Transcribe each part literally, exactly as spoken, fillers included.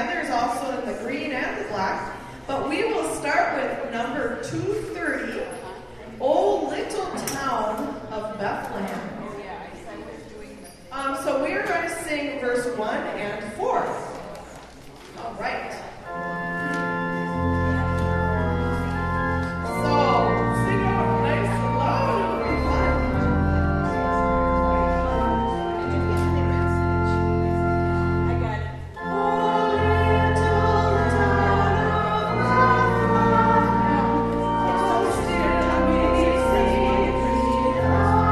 Heather's also in the green and the black. But we will start with number two thirty, O Little Town of Bethlehem. Um, so we are going to sing verse one and four. All right.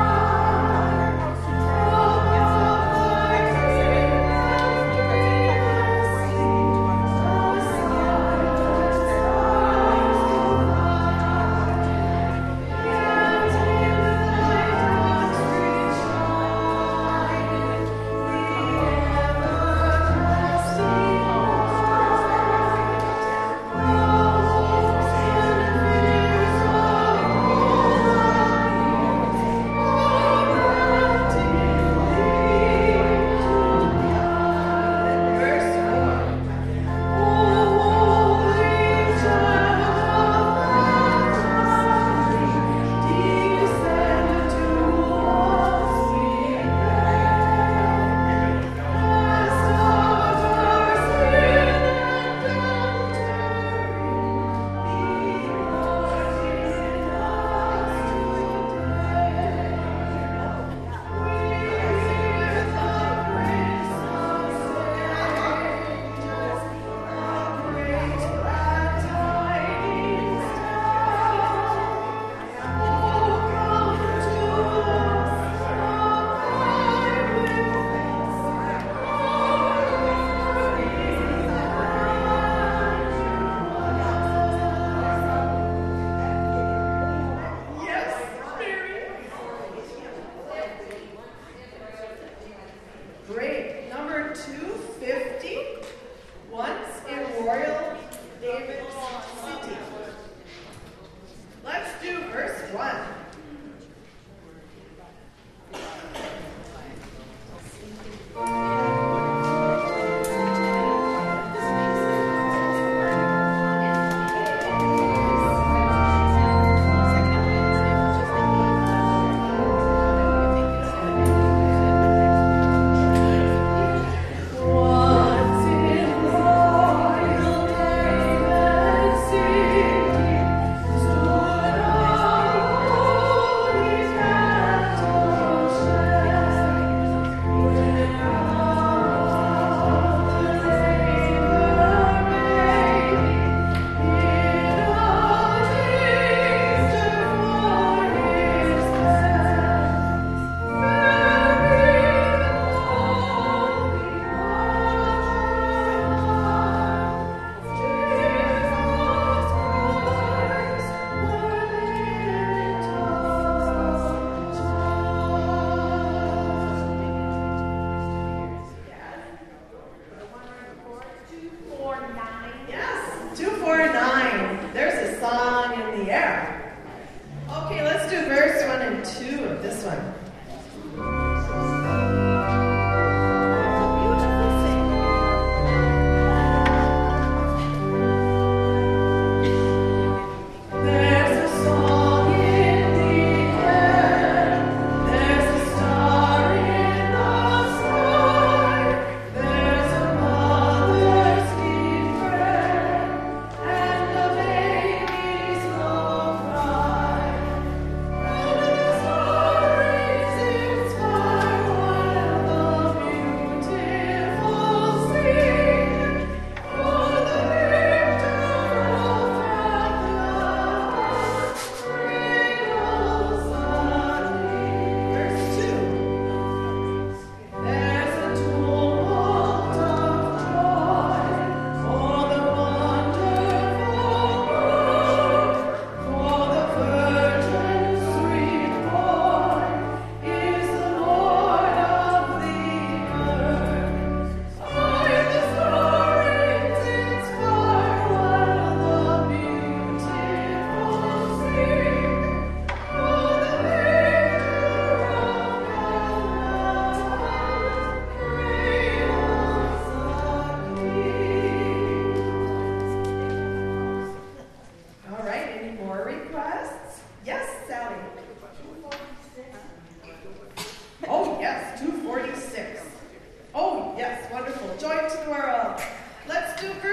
Thank you.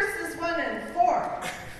verses one and four.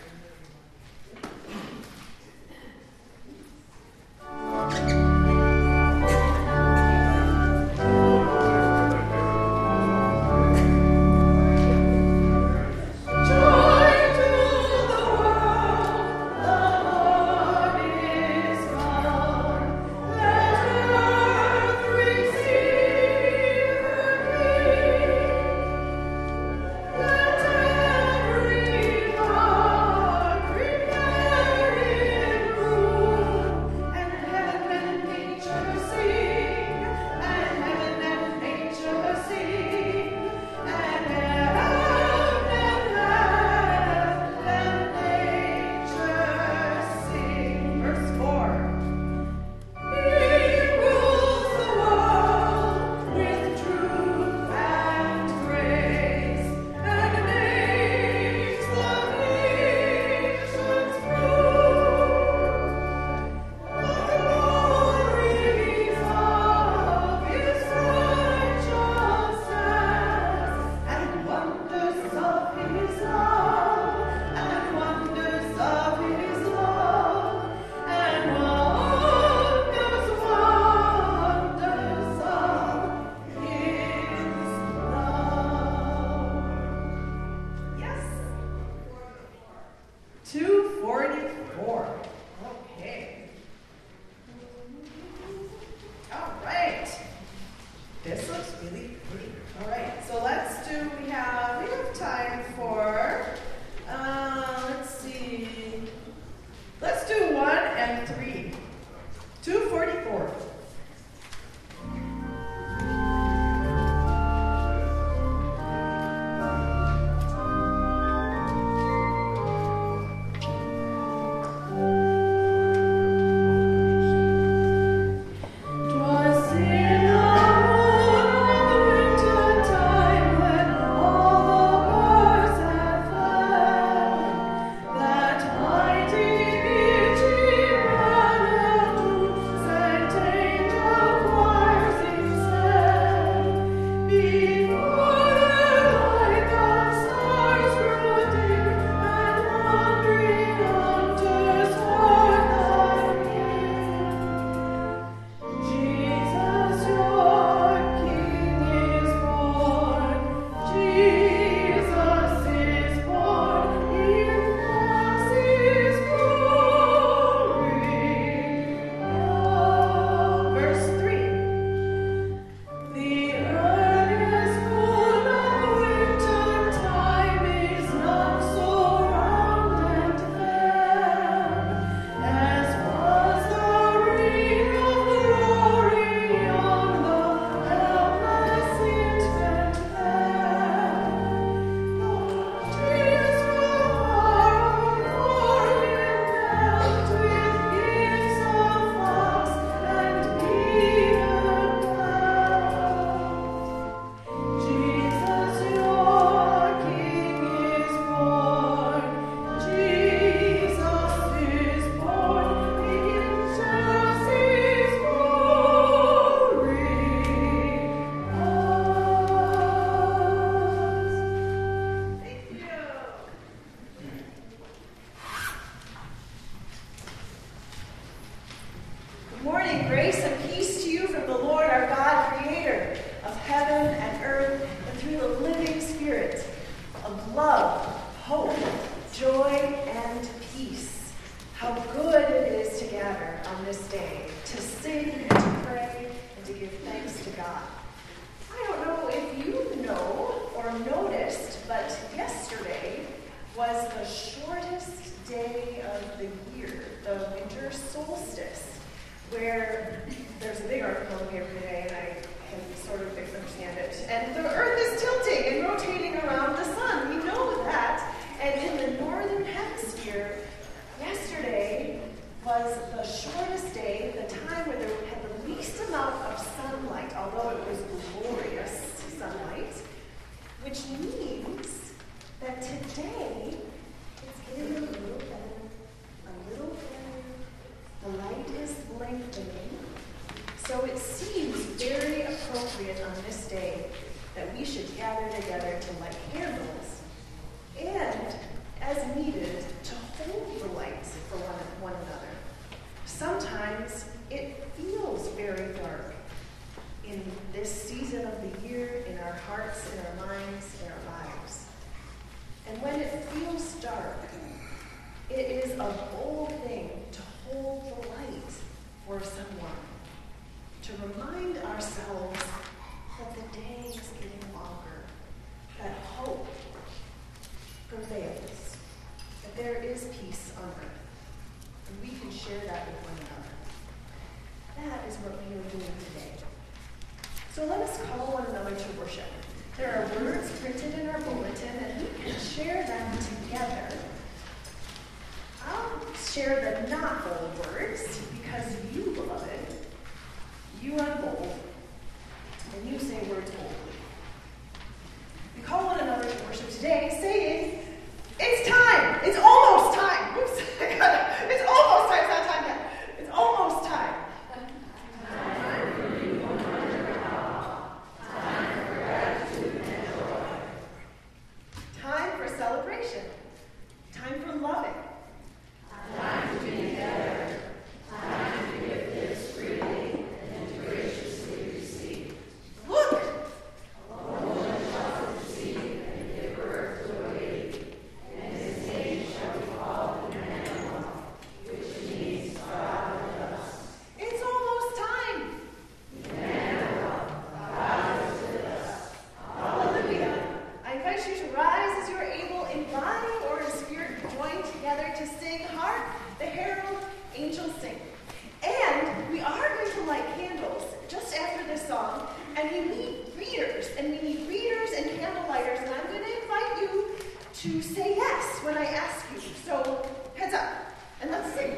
So it seems very appropriate on this day that we should gather together to light candles and as needed to hold the light for one, one another. Sometimes it feels very dark in this season of the year, in our hearts, in our minds, in our lives. And when it feels dark, it is a bold thing to hold the light for someone, to remind ourselves that the day is getting longer, that hope prevails, that there is peace on earth, and we can share that with one another. That is what we are doing today. So let us call one another to worship. There are words printed in our bulletin, and we can share them together. I'll share the not bold words, because you, beloved, you are bold, and you say words boldly. We call one another to worship today, saying, it's time! It's almost time! Oops, I got it. It's almost time, it's not time yet. It's almost time. Time for celebration. Time for loving. Time to be together. Time to give gifts freely and to graciously receive. Look! A woman shall conceive and give birth to a baby, and his name shall be called Emmanuel, which means God with us. It's almost time. Emmanuel, God is with us. Hallelujah. I invite you to rise as you are able in body or in spirit, join together to sing Hark the Herald Angels Sing. And we are going to light candles just after this song, and we need readers, and we need readers and candle lighters, and I'm going to invite you to say yes when I ask you. So heads up, and let's sing.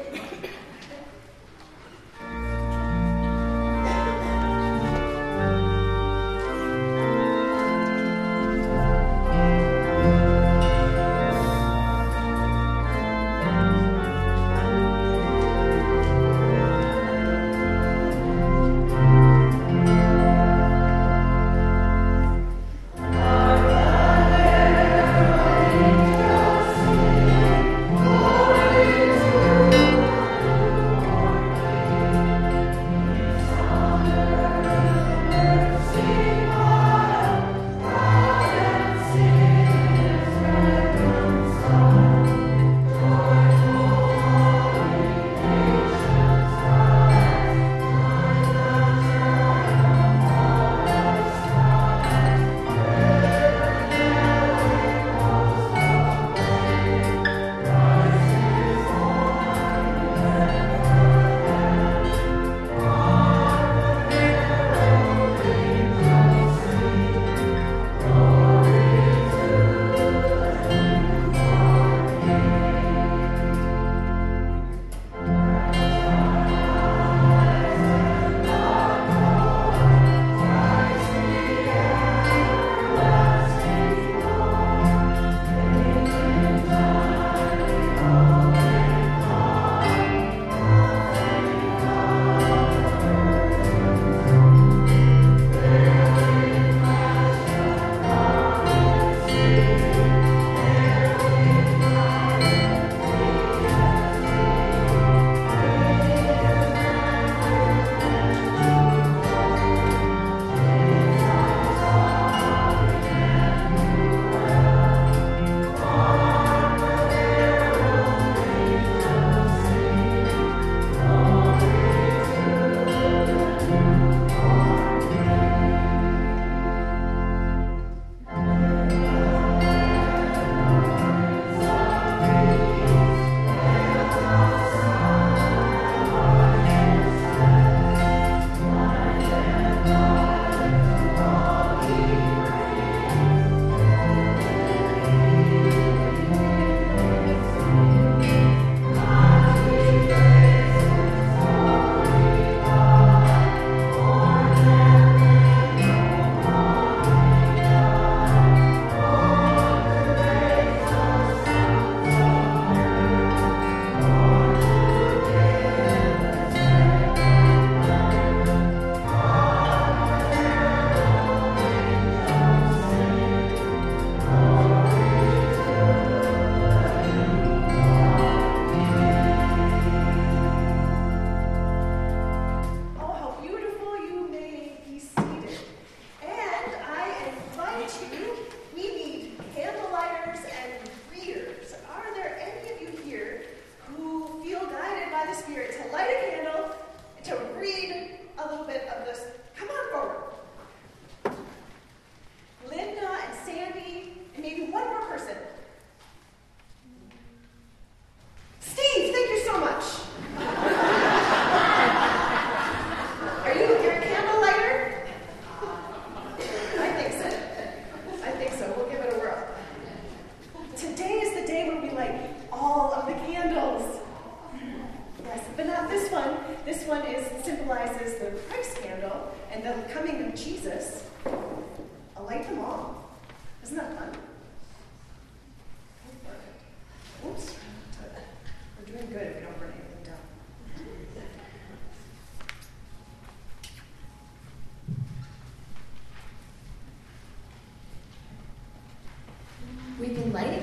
Glory to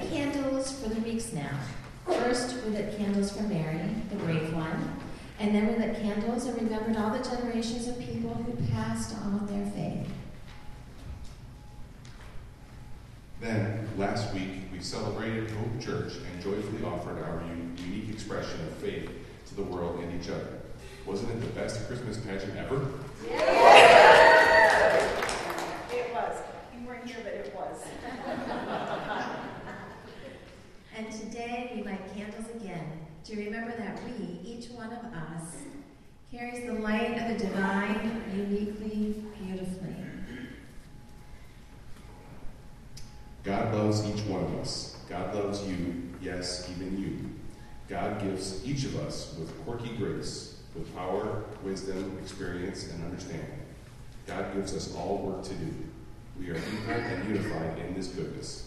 lit candles for the weeks now. First, we lit candles for Mary, the brave one, and then we lit candles and remembered all the generations of people who passed on their faith. Then, last week, we celebrated Hope Church and joyfully offered our u- unique expression of faith to the world and each other. Wasn't it the best Christmas pageant ever? Yeah. It was. You weren't here, but it was. And today we light candles again to remember that we, each one of us, carries the light of the divine uniquely, beautifully. God loves each one of us. God loves you, yes, even you. God gives each of us with quirky grace, with power, wisdom, experience, and understanding. God gives us all work to do. We are equal and unified in this goodness.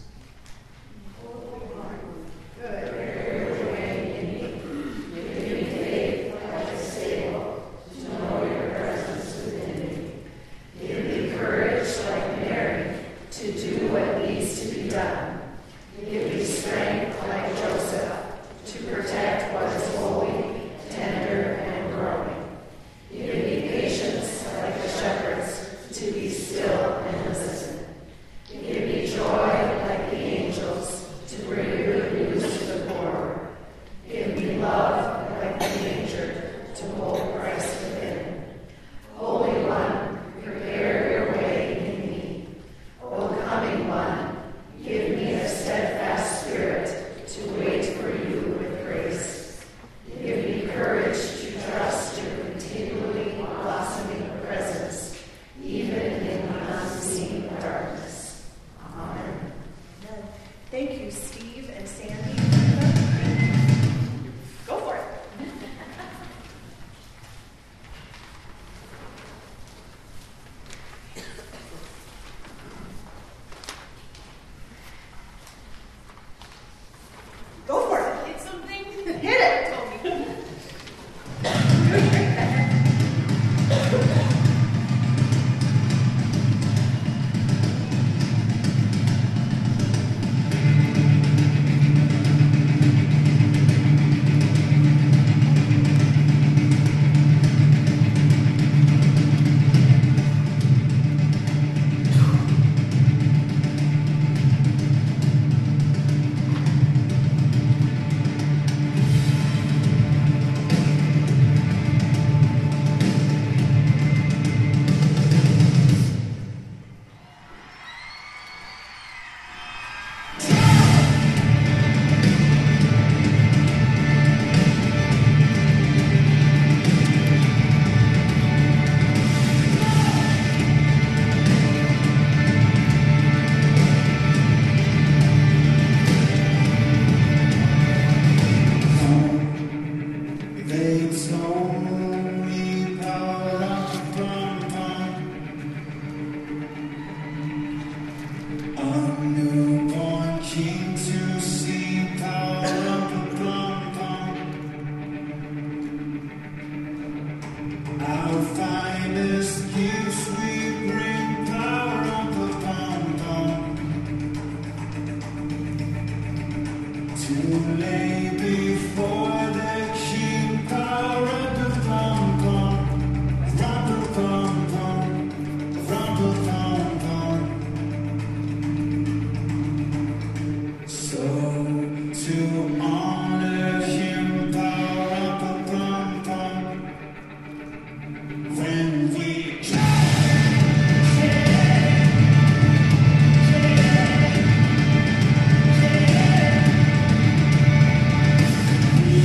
We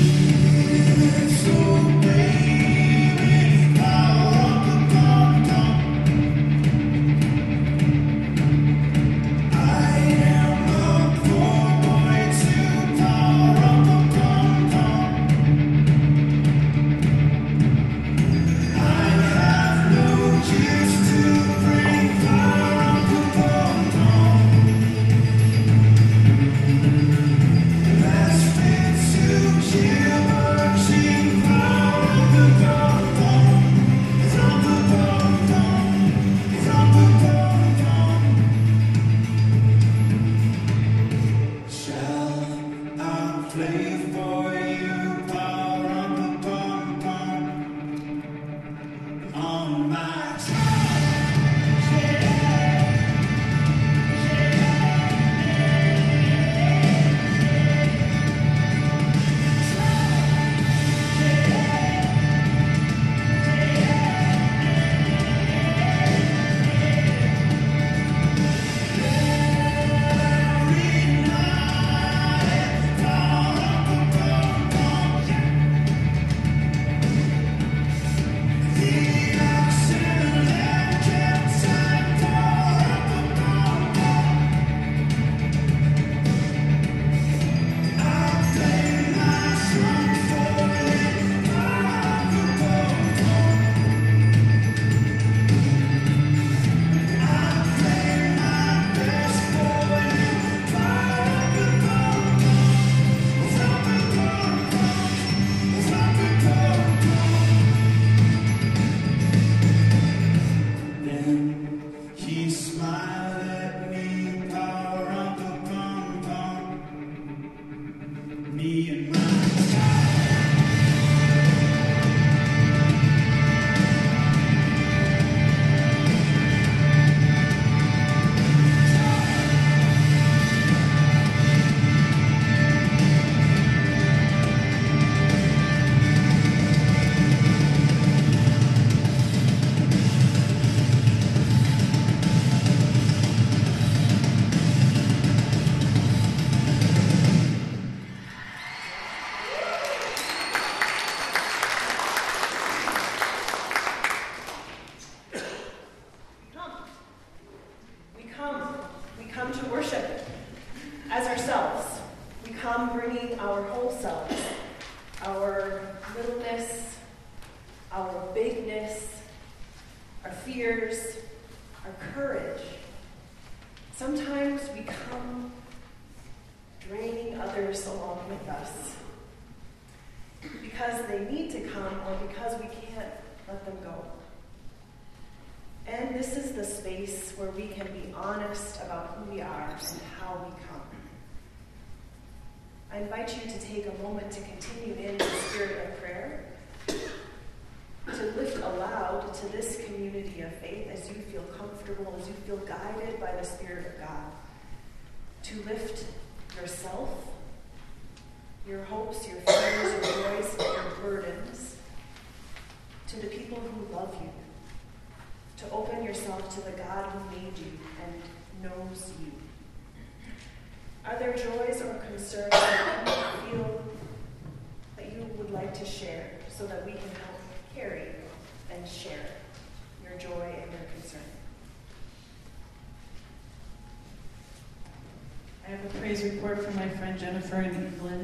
I have a praise report from my friend Jennifer in England.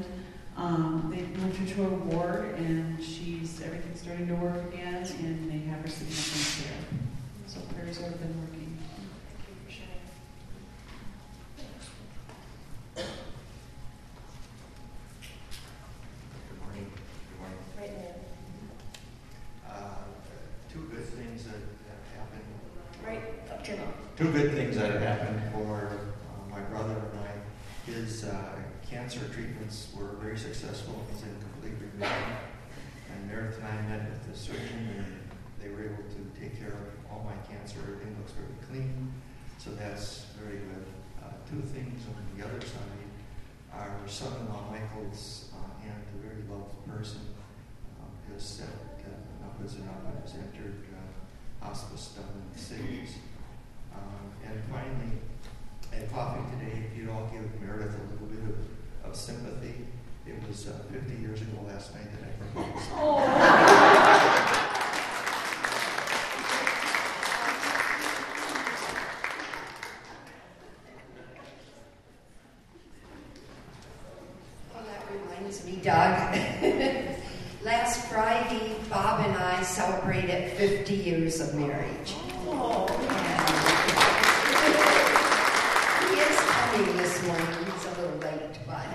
Um, they moved her to a ward, and she's everything's starting to work again, and they have her sitting up in a chair. So prayers have been working. Thank you for sharing. Good morning. Good morning. Right now. Uh, two good things that have happened. Right up to now. Two good things that have happened for uh, my brother and I. His uh, cancer treatments were very successful. He's in complete remission. And Meredith and I met with the surgeon, and they were able to take care of all my cancer. Everything looks very clean, so that's very good. Uh, two things on the other side. Our son-in-law Michael's uh, aunt, a very loved person, um, has said uh, up as an up has entered uh, hospice down in the cities. Um, and finally, at coffee today, if you'd all give Meredith a little bit of, of sympathy. It was uh, fifty years ago last night that I proposed. Oh. Well, that reminds me, Doug. Last Friday, Bob and I celebrated fifty years of marriage. Oh. He is coming this morning. He's a little late, but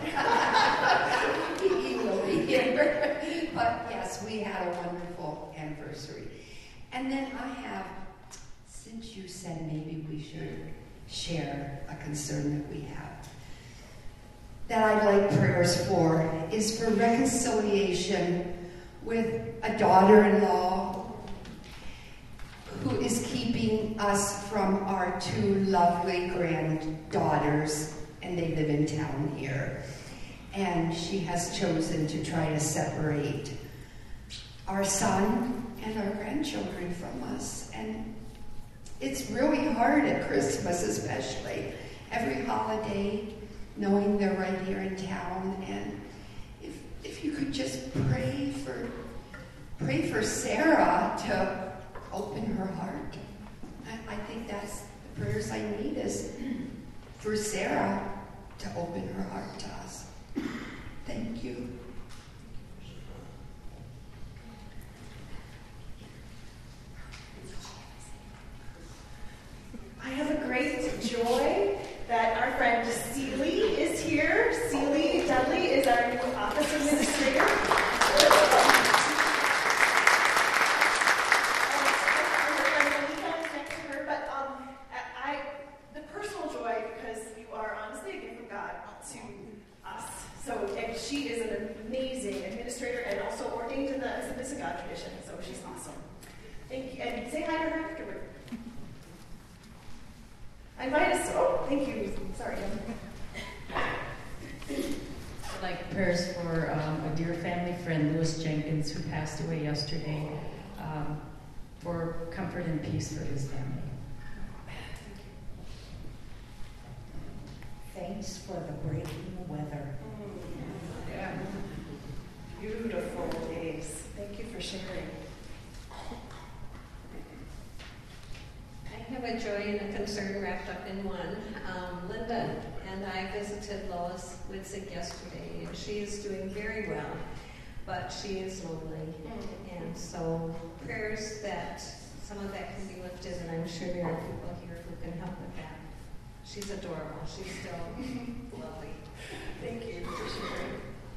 he will be here. But yes, we had a wonderful anniversary. And then I have, since you said maybe we should share a concern that we have. that I'd like prayers for is for reconciliation with a daughter-in-law who is keeping us from our two lovely granddaughters, and they live in town here. And she has chosen to try to separate our son and our grandchildren from us. And it's really hard at Christmas, especially. Every holiday, knowing they're right here in town. And if if you could just pray for pray for Sarah to open her heart. I, I think that's the prayers I need, is for Sarah to open her heart to us. Thank you. I have a great joy that our friend Celie is here. Celie Dudley is our new office administrator. But um, I, the personal joy, because you are honestly a gift from God to us. So, and she is an amazing administrator and also ordained in the Assembly of God tradition. So she's awesome. Thank you, and say hi to her afterward. I invite us. Oh, thank you. Sorry. I'd like prayers for um, a dear family friend, Louis Jenkins, who passed away yesterday, um, for comfort and peace for his family. Thanks for the breaking weather. Yeah. Beautiful days. Thank you for sharing. I have a joy and a concern wrapped up in one. Um, Linda and I visited Lois Witzig yesterday, and she is doing very well, but she is lonely. And so prayers that some of that can be lifted, and I'm sure there are people here who can help with that. She's adorable. She's still lovely. Thank you for sharing.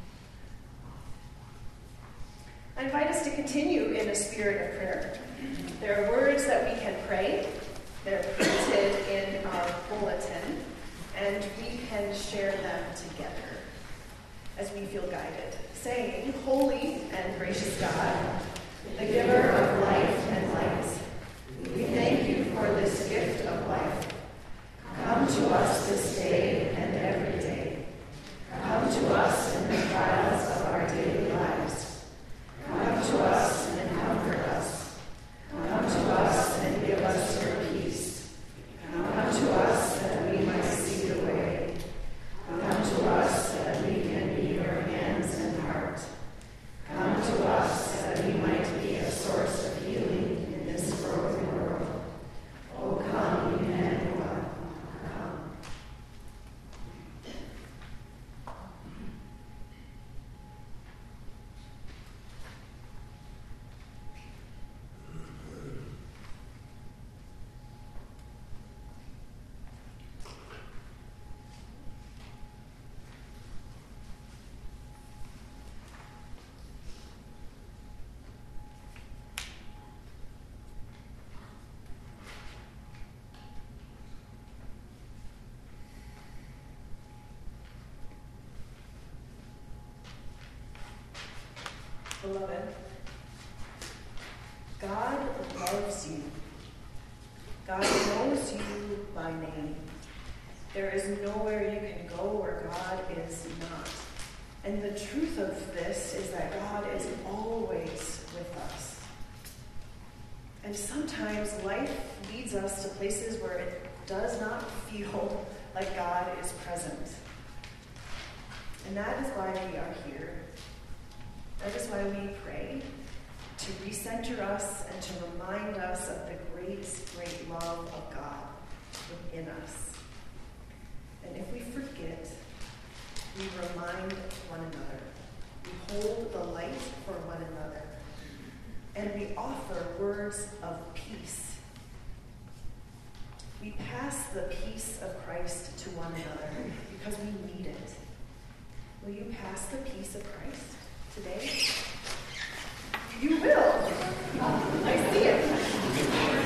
I invite us to continue in a spirit of prayer. There are words that we can pray. They're printed in our bulletin, and we can share them together as we feel guided, saying, Holy and gracious God, the giver of life and light, we thank you for this gift of life. Come to us this day and every day. Come to us in the trials of our daily lives. Come to us and comfort us. Come to us and give us your peace. Come to us that we might see the way. Come to us that we can be your hands and heart. Come to us that we might be a source of healing in this broken world. Oh, come, Emmanuel, come. Beloved, God loves you. God knows you by name. There is nowhere you can go where God is not. And the truth of this is that God is always with us. And sometimes life leads us to places where it does not feel like God is present. And that is why we are here. That is why we pray, to recenter us and to remind us of the great, great love of God within us. And if we forget, we remind one another. We hold the light for one another. And we offer words of peace. We pass the peace of Christ to one another because we need it. Will you pass the peace of Christ today? You will. I see it.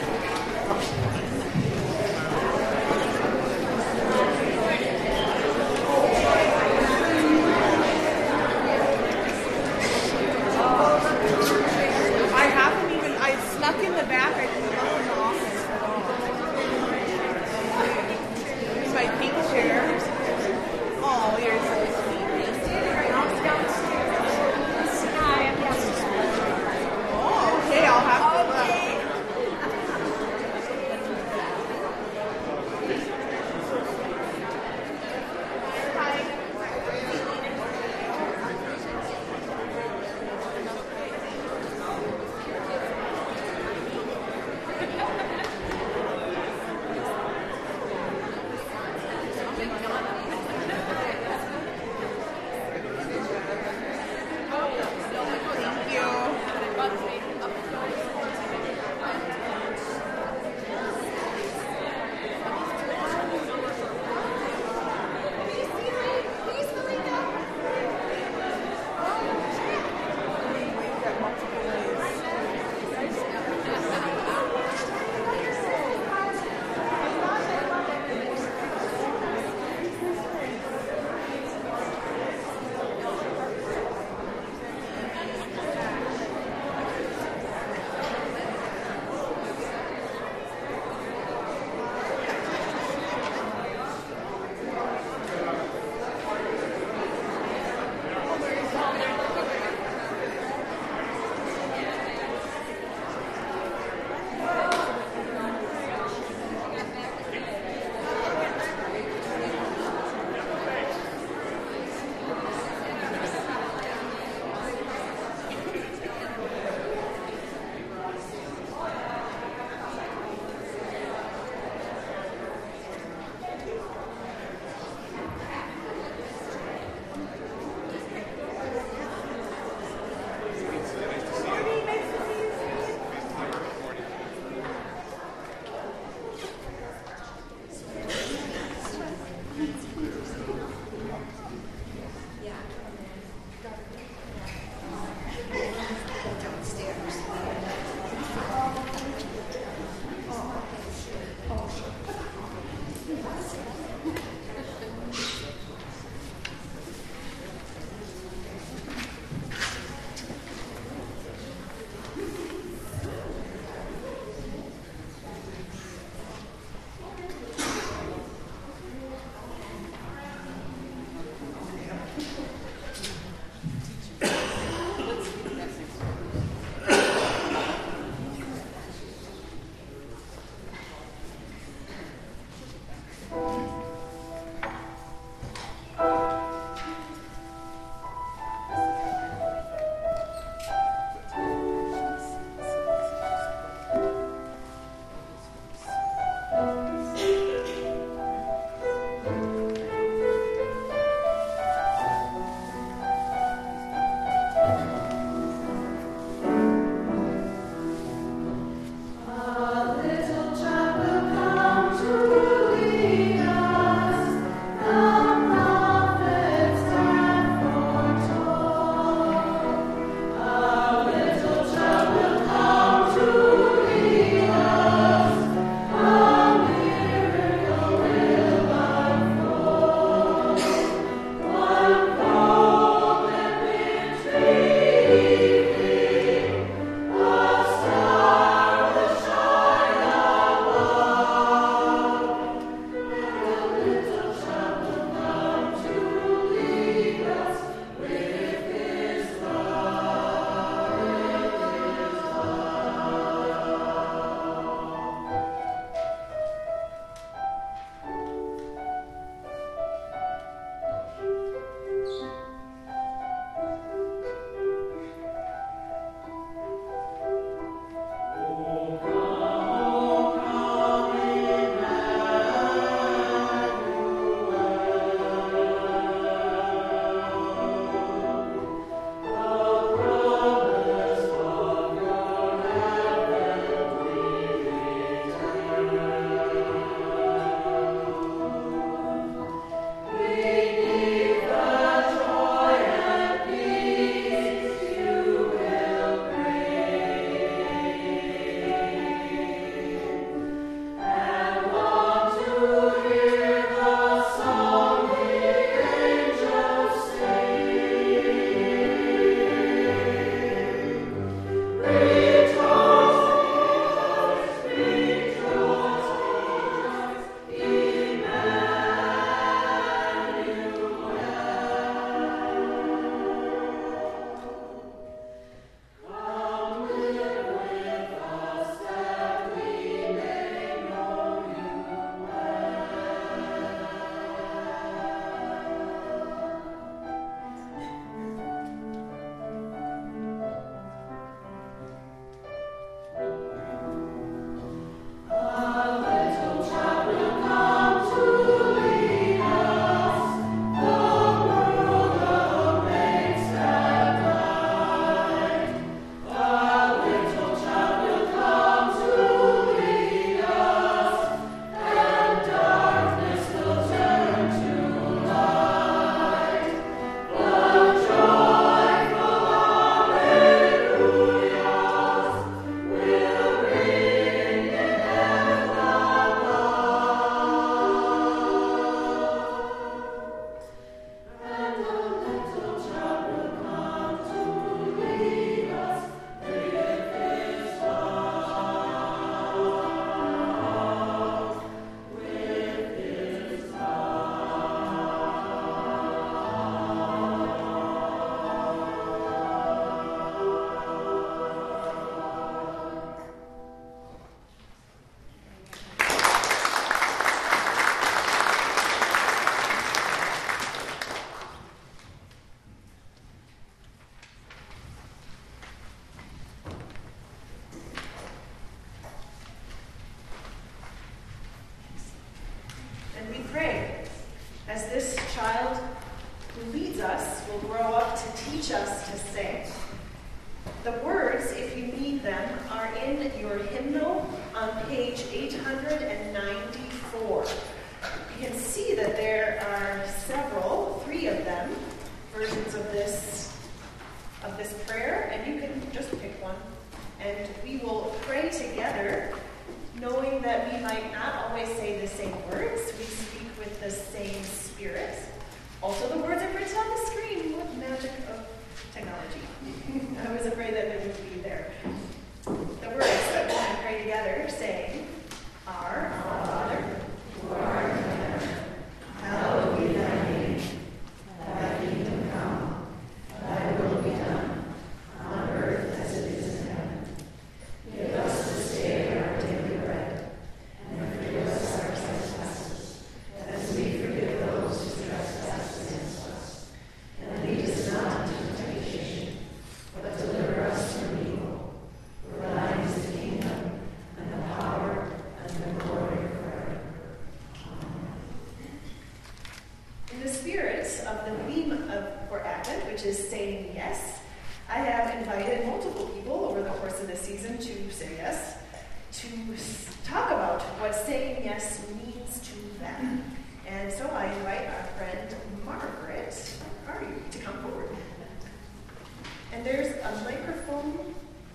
will grow up to teach us to sing. The words, if you need them, are in your hymnal on page eight hundred ninety-four. You can see that there are several, three of them, versions of this, of this prayer, and you can just pick one. And we will pray together, knowing that we might not always say the same words. We speak with the same spirit. Also, the words are printed on the screen. What magic of technology. I was afraid that it would be there. The words that we can pray together, saying, Our Father, who art in heaven, hallowed be thy name. Thy kingdom come, thy will be done, on earth as it is in heaven. Give us this day our daily bread, and forgive us our trespasses, as we forgive those who trespass against us. And lead us not into temptation, but deliver us from evil. For thine is the kingdom, and the power, and the glory forever. Amen. In the spirit of the theme of for Advent, which is saying yes, I have invited multiple people over the course of the season to say yes, to talk about what saying yes means to them. And so I invite our friend Margaret, where are you, to come forward. And there's a microphone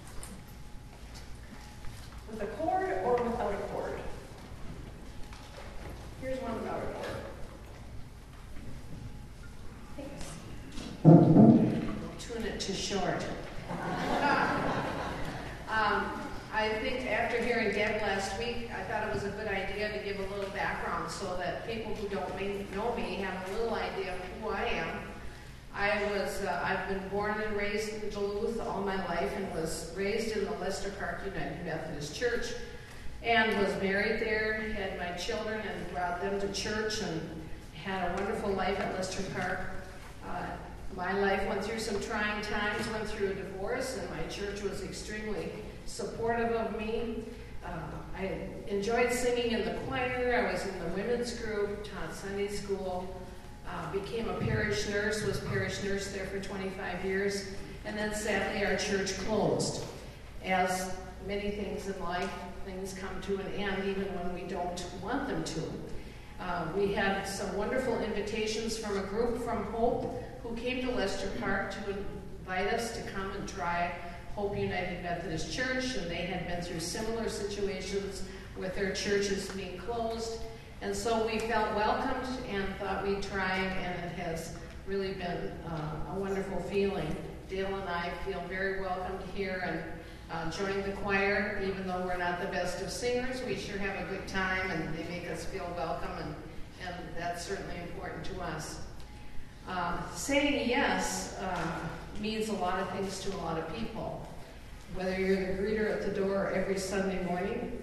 with a cord or without a cord. Here's one without a cord. Thanks. Tune it to short. um, I think after hearing Deb last week, I thought it was a good idea to give a little background so that people who don't know me have a little idea of who I am. I was, uh, I've been born and raised in Duluth all my life and was raised in the Lester Park United Methodist Church and was married there, had my children and brought them to church and had a wonderful life at Lester Park. Uh, my life went through some trying times, went through a divorce, and my church was extremely supportive of me. Uh, I enjoyed singing in the choir. I was in the women's group, taught Sunday school. Uh, became a parish nurse, was parish nurse there for twenty-five years, and then sadly our church closed. As many things in life, things come to an end even when we don't want them to. Uh, we had some wonderful invitations from a group from Hope who came to Lester Park to invite us to come and try Hope United Methodist Church, and they had been through similar situations with their churches being closed. And so we felt welcomed and thought we'd try, and it has really been uh, a wonderful feeling. Dale and I feel very welcomed here and uh, joined the choir. Even though we're not the best of singers, we sure have a good time, and they make us feel welcome, and, and that's certainly important to us. Uh, saying yes uh, means a lot of things to a lot of people. Whether you're the greeter at the door every Sunday morning,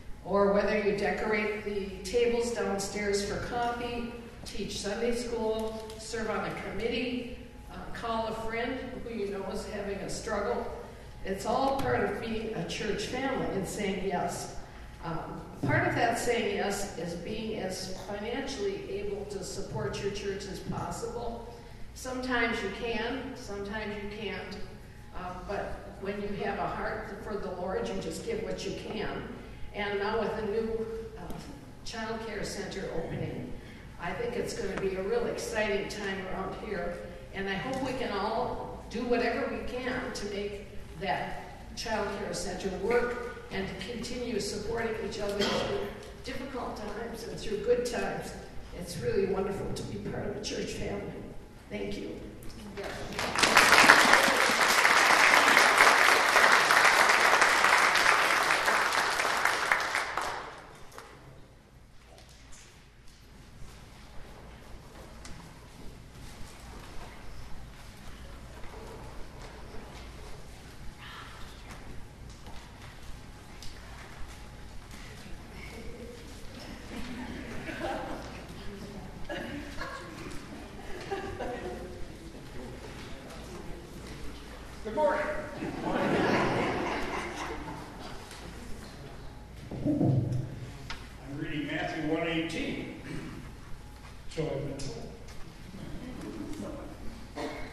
or whether you decorate the tables downstairs for coffee, teach Sunday school, serve on a committee, uh, call a friend who you know is having a struggle. It's all part of being a church family and saying yes. Um, part of that saying yes is being as financially able to support your church as possible. Sometimes you can, sometimes you can't, uh, but when you have a heart for the Lord, you just give what you can. And now with the new uh, child care center opening, I think it's going to be a real exciting time around here. And I hope we can all do whatever we can to make that child care center work and to continue supporting each other through difficult times and through good times. It's really wonderful to be part of a church family. Thank you. Good morning. I'm reading Matthew one eighteen. So I've been told.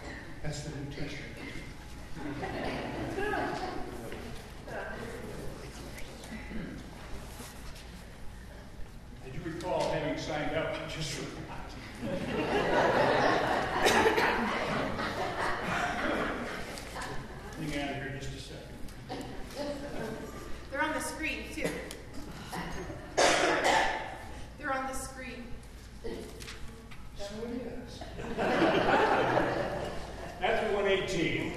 eighteen.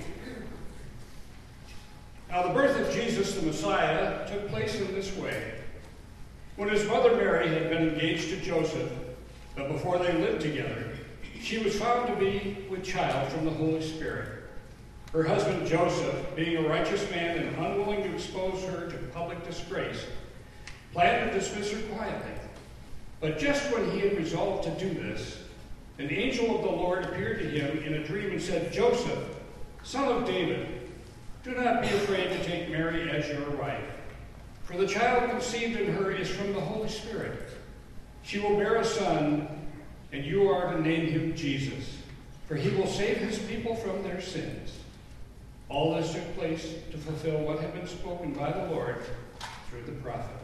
Now the birth of Jesus the Messiah took place in this way. When his mother Mary had been engaged to Joseph, but before they lived together, she was found to be with child from the Holy Spirit. Her husband Joseph, being a righteous man and unwilling to expose her to public disgrace, planned to dismiss her quietly. But just when he had resolved to do this, an angel of the Lord appeared to him in a dream and said, "Joseph, son of David, do not be afraid to take Mary as your wife, for the child conceived in her is from the Holy Spirit. She will bear a son, and you are to name him Jesus, for he will save his people from their sins." All this took place to fulfill what had been spoken by the Lord through the prophet.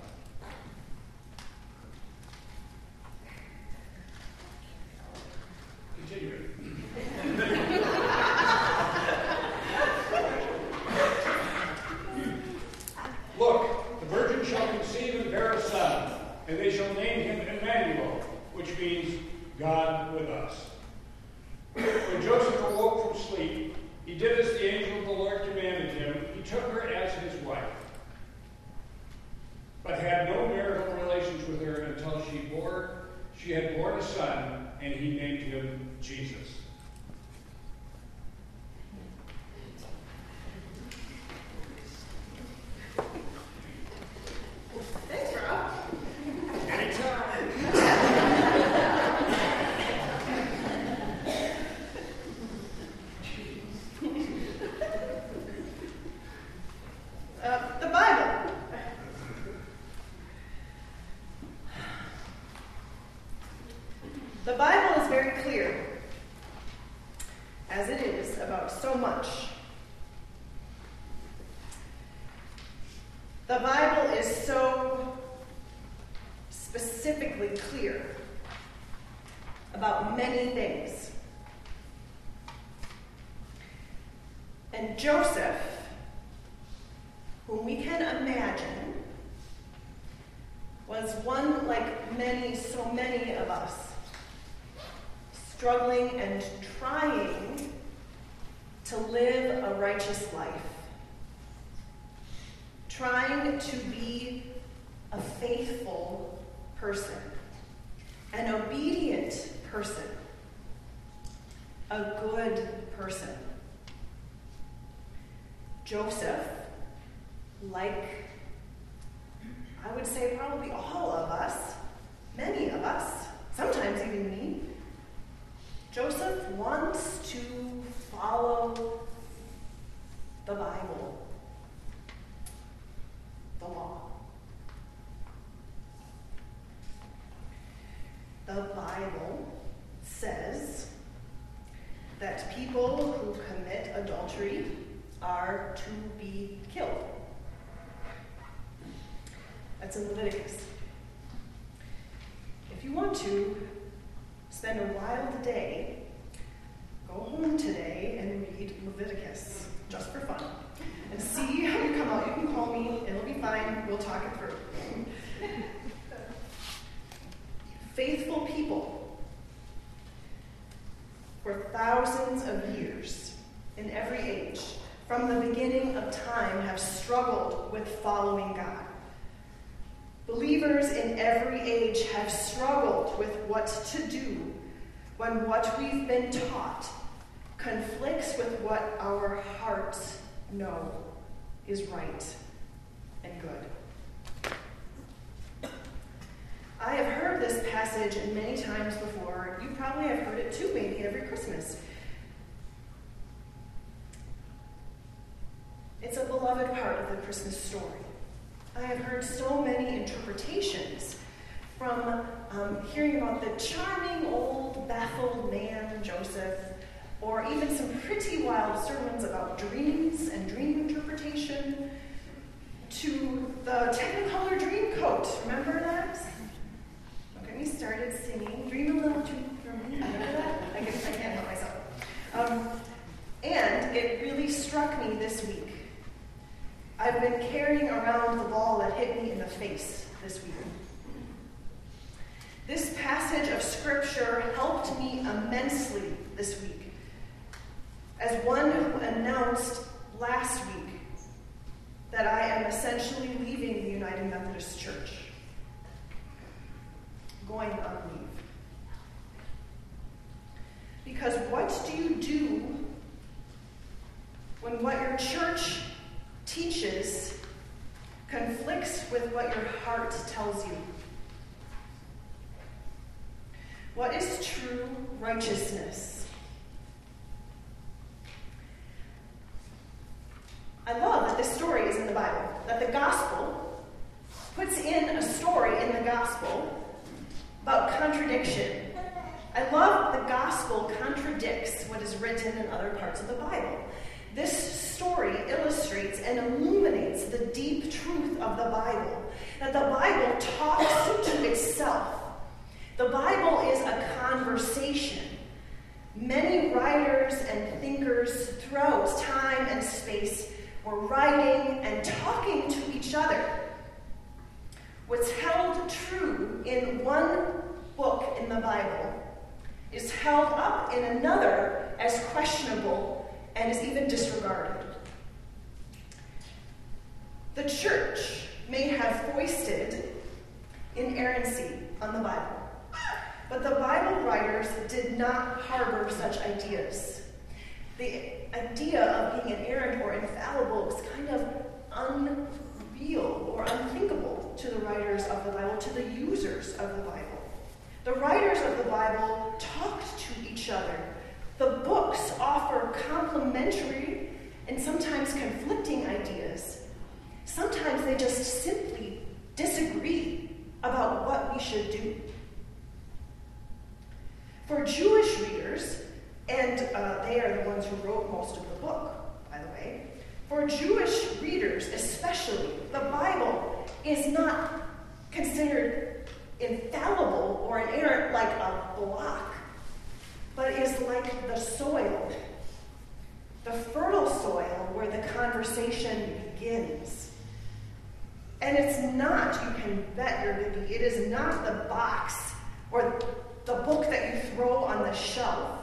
Continuing. Look, the virgin shall conceive and bear a son, and they shall name him Emmanuel, which means God with us. When Joseph awoke from sleep, he did as the angel of the Lord commanded him. He took her as his wife, but had no marital relations with her until she bore she had borne a son, and he named him Jesus. Thanks, Rob. Anytime. Uh, the Bible. The Bible is very clear, as it is about so much. The Bible is so specifically clear about many things. And Joseph, whom we can imagine, was one like many, so many of us, struggling and trying to live a righteous life, trying to be a faithful person, an obedient person, a good person. Joseph, like I would say probably all of us, many of us, sometimes even me, Joseph wants to follow the Bible, the law. The Bible says that people who commit adultery are to be killed. That's in Leviticus. If you want to spend a wild day, go home today and read Leviticus, just for fun, and see how you come out. You can call me, it'll be fine, we'll talk it through. Faithful people, for thousands of years, in every age, from the beginning of time, have struggled with following God. Believers in every age have struggled with what to do when what we've been taught conflicts with what our hearts know is right and good. I have heard this passage many times before. You probably have heard it too, maybe every Christmas. It's a beloved part of the Christmas story. I have heard so many interpretations, from um, hearing about the charming old baffled man, Joseph, or even some pretty wild sermons about dreams and dream interpretation, to the Technicolor dream coat. Remember that? Don't get me started singing Dream a Little Dream for Me. Remember that? I guess I can't help myself. Um, and it really struck me this week. I've been carrying around the ball that hit me in the face this week. This passage of Scripture helped me immensely this week. as one who announced last week that I am essentially leaving the United Methodist Church, going on leave. Because what do you do when what your church teaches conflicts with what your heart tells you? What is true righteousness? I love that this story is in the Bible, that the gospel puts in a story in the gospel about contradiction. I love the gospel contradicts what is written in other parts of the Bible. This story illustrates and illuminates the deep truth of the Bible, that the Bible talks to itself. The Bible is a conversation. Many writers and thinkers throughout time and space were writing and talking to each other. What's held true in one book in the Bible is held up in another as questionable and is even disregarded. The church may have foisted inerrancy on the Bible, but the Bible writers did not harbor such ideas. The idea of being inerrant or infallible was kind of unreal or unthinkable to the writers of the Bible, to the users of the Bible. The writers of the Bible talked to each other. The books offer complementary and sometimes conflicting ideas. Sometimes they just simply disagree about what we should do. For Jewish readers, and uh, they are the ones who wrote most of the book, by the way, for Jewish readers especially, the Bible is not considered infallible or inerrant like a block, but is like the soil, the fertile soil where the conversation begins. And it's not, you can bet your baby, it is not the box or the book that you throw on the shelf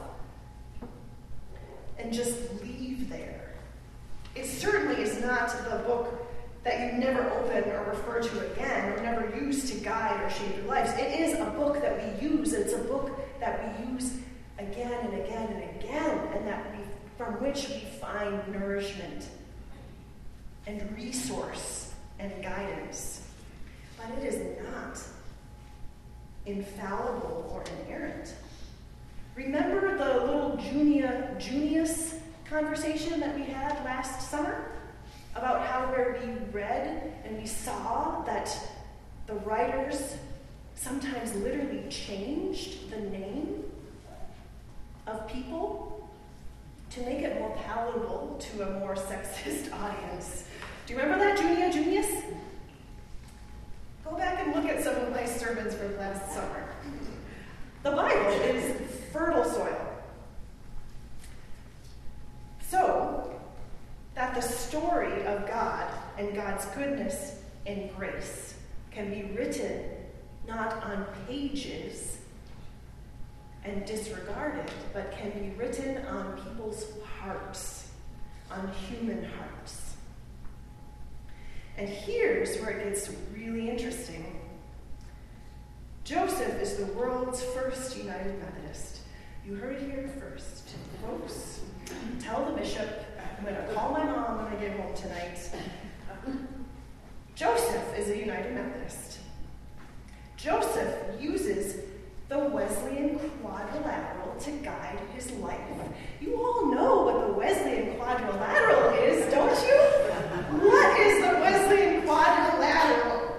and just leave there. It certainly is not the book that you never open or refer to again or never use to guide or shape your lives. It is a book that we use. It's a book that we use again and again and again, and that we, from which we find nourishment and resource and guidance. But it is not infallible or inerrant. Remember the little Junia, Junius conversation that we had last summer? About how where we read and we saw that the writers sometimes literally changed the name of people to make it more palatable to a more sexist audience. Do you remember that, Junia Junius? Go back and look at some of my sermons from last summer. The Bible is fertile soil. So, that the story of God and God's goodness and grace can be written not on pages and disregarded, but can be written on people's hearts, on human hearts. And here's where it gets really interesting. Joseph is the world's first United Methodist. You heard it here first. Folks, tell the bishop, I'm going to call my mom when I get home tonight. Joseph is a United Methodist. Joseph uses the Wesleyan quadrilateral to guide his life. You all know what the Wesleyan quadrilateral is, don't you? What is the Wesleyan quadrilateral?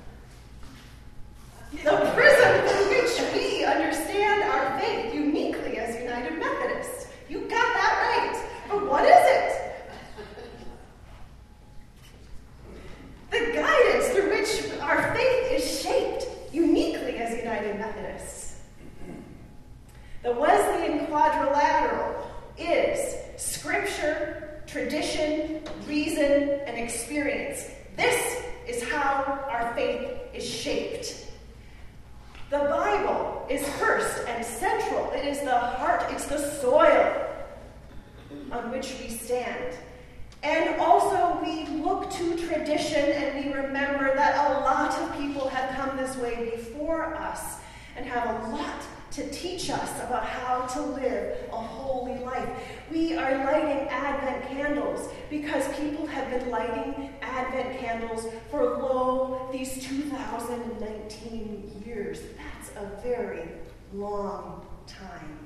The prism through which we understand our faith uniquely as United Methodists. You got that right. But what is it? The guidance through which our faith is shaped uniquely as United Methodists. The Wesleyan quadrilateral is scripture, tradition, reason, and experience. This is how our faith is shaped. The Bible is first and central. It is the heart, it's the soil. on which we stand. And also we look to tradition and we remember that a lot of people have come this way before us and have a lot to teach us about how to live a holy life. We are lighting Advent candles because people have been lighting Advent candles for, lo, these two thousand nineteen years. That's a very long time.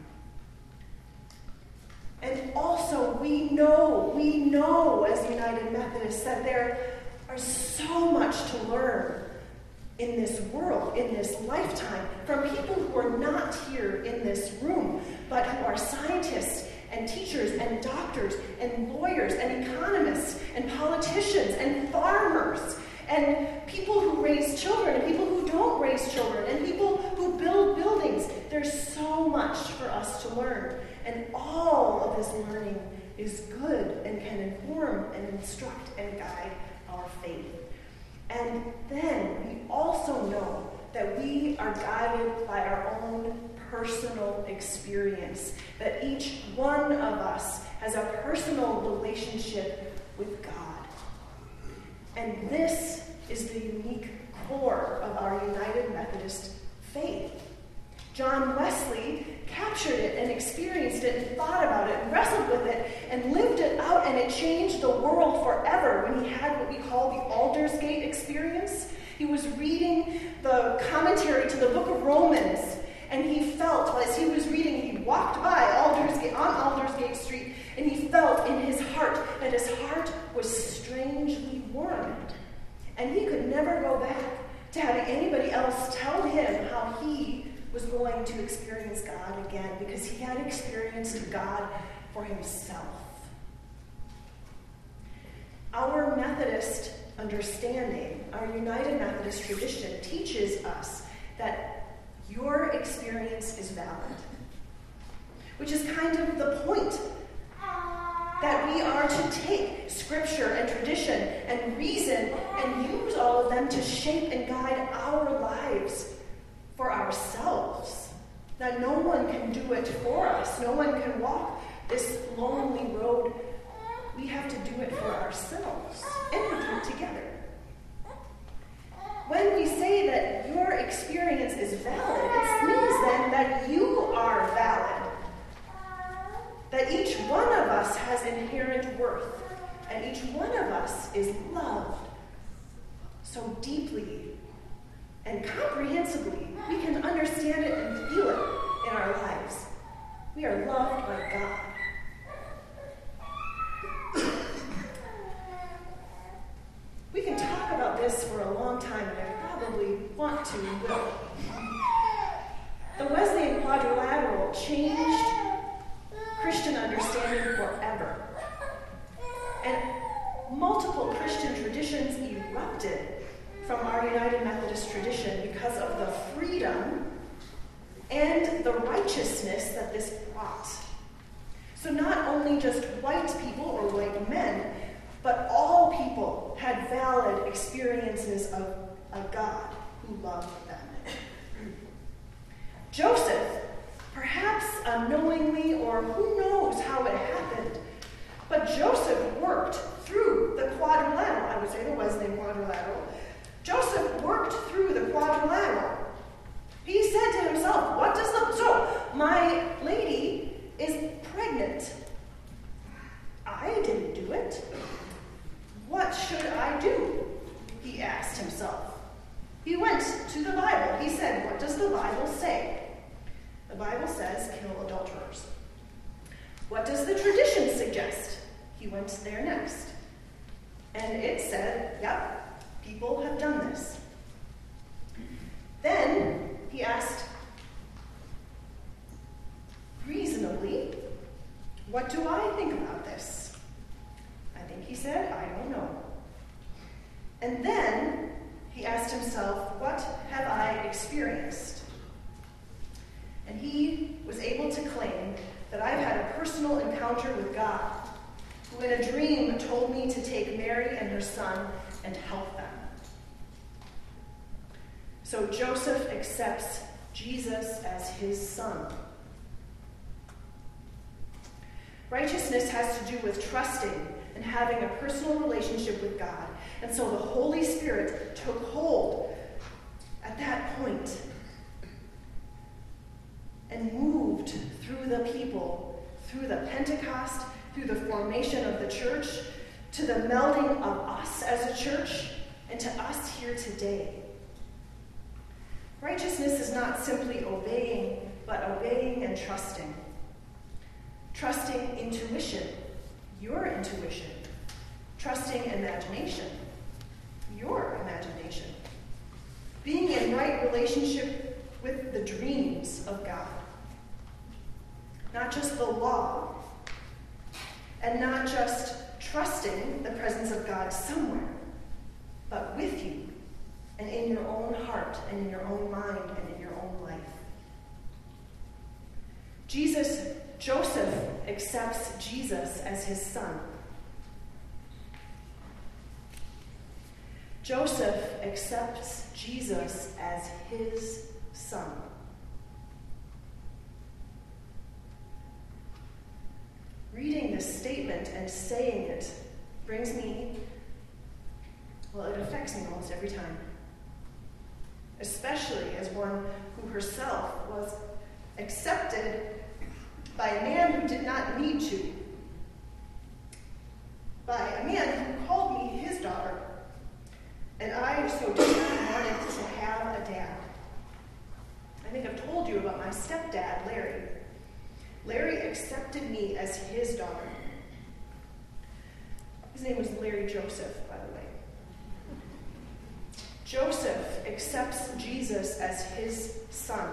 And also, we know, we know as United Methodists that there are so much to learn in this world, in this lifetime, from people who are not here in this room, but who are scientists and teachers and doctors and lawyers and economists and politicians and farmers and people who raise children and people who don't raise children and people who build buildings. There's so much for us to learn. And all of this learning is good and can inform and instruct and guide our faith. And then we also know that we are guided by our own personal experience, that each one of us has a personal relationship with God. And this is the unique core of our United Methodist faith. John Wesley captured it and experienced it and thought about it and wrestled with it and lived it out, and it changed the world forever when he had what we call the Aldersgate experience. He was reading the commentary to the book of Romans, and he felt, as he was reading, he walked by Aldersgate, on Aldersgate Street, and he felt in his heart that his heart was strangely warmed. And he could never go back to having anybody else tell him how he was going to experience God again, because he had experienced God for himself. Our Methodist understanding, our United Methodist tradition teaches us that your experience is valid, which is kind of the point, that we are to take scripture and tradition and reason and use all of them to shape and guide our lives for ourselves. That no one can do it for us. No one can walk this lonely road. We have to do it for ourselves, and we do it together. When we say that your experience is valid, it means then that you are valid. That each one of us has inherent worth, and each one of us is loved so deeply and comprehensively. We can understand it and feel it in our lives. We are loved by God. We can talk about this for a long time, and I probably want to and will. The Wesleyan Quadrilateral changed Christian understanding forever. And multiple Christian traditions erupted from our United Methodist tradition because of the freedom and the righteousness that this brought. So not only just white people or white men, but all people had valid experiences of a God who loved them. Joseph, perhaps unknowingly, or who knows how it happened, but Joseph worked through the quadrilateral, I would say the Wesleyan quadrilateral. Joseph worked through the quadrilateral. He said to himself, what does the, so my lady is pregnant. I didn't do it. What should I do? He asked himself. He went to the Bible. He said, what does the Bible say? The Bible says, kill adulterers. What does the tradition suggest? He went there next. And it said, yep, people have done this. Then he asked, reasonably, what do I think about this? I think he said, I don't know. And then he asked himself, what have I experienced? And he was able to claim that I've had a personal encounter with God, who in a dream told me to take Mary and her son and help them. So Joseph accepts Jesus as his son. Righteousness has to do with trusting and having a personal relationship with God. And so the Holy Spirit took hold at that point and moved through the people, through the Pentecost, through the formation of the church, to the melding of us as a church, and to us here today. Righteousness is not simply obeying, but obeying and trusting. Trusting intuition, your intuition. Trusting imagination, your imagination. Being in right relationship with the dreams of God. Not just the law, and not just trusting the presence of God somewhere, but with you, and in your own heart, and in your own mind, and in your own life. Jesus, Joseph accepts Jesus as his son. Joseph accepts Jesus as his son. Reading this statement and saying it brings me, well, it affects me almost every time. Especially as one who herself was accepted by a man who did not need to. By a man who called me his daughter. And I so desperately wanted to have a dad. I think I've told you about my stepdad, Larry. Larry accepted me as his daughter. His name was Larry Joseph, by the way. Joseph accepts Jesus as his son.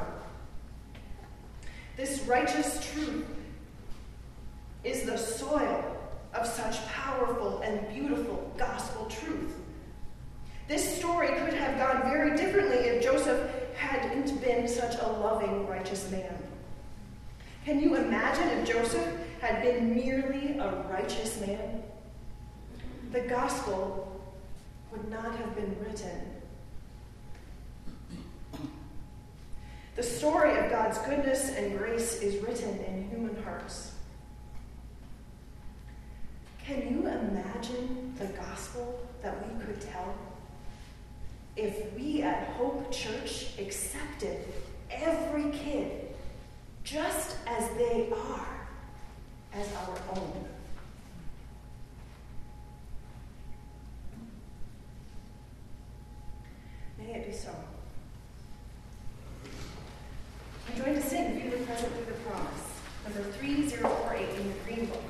This righteous truth is the soil of such powerful and beautiful gospel truth. This story could have gone very differently if Joseph hadn't been such a loving, righteous man. Can you imagine if Joseph had been merely a righteous man? The gospel would not have been written. The story of God's goodness and grace is written in human hearts. Can you imagine the gospel that we could tell if we at Hope Church accepted every kid just as they are as our own? May it be so. I'm going to sing Through the Present, Through the Promise, number three zero four eight in your green book.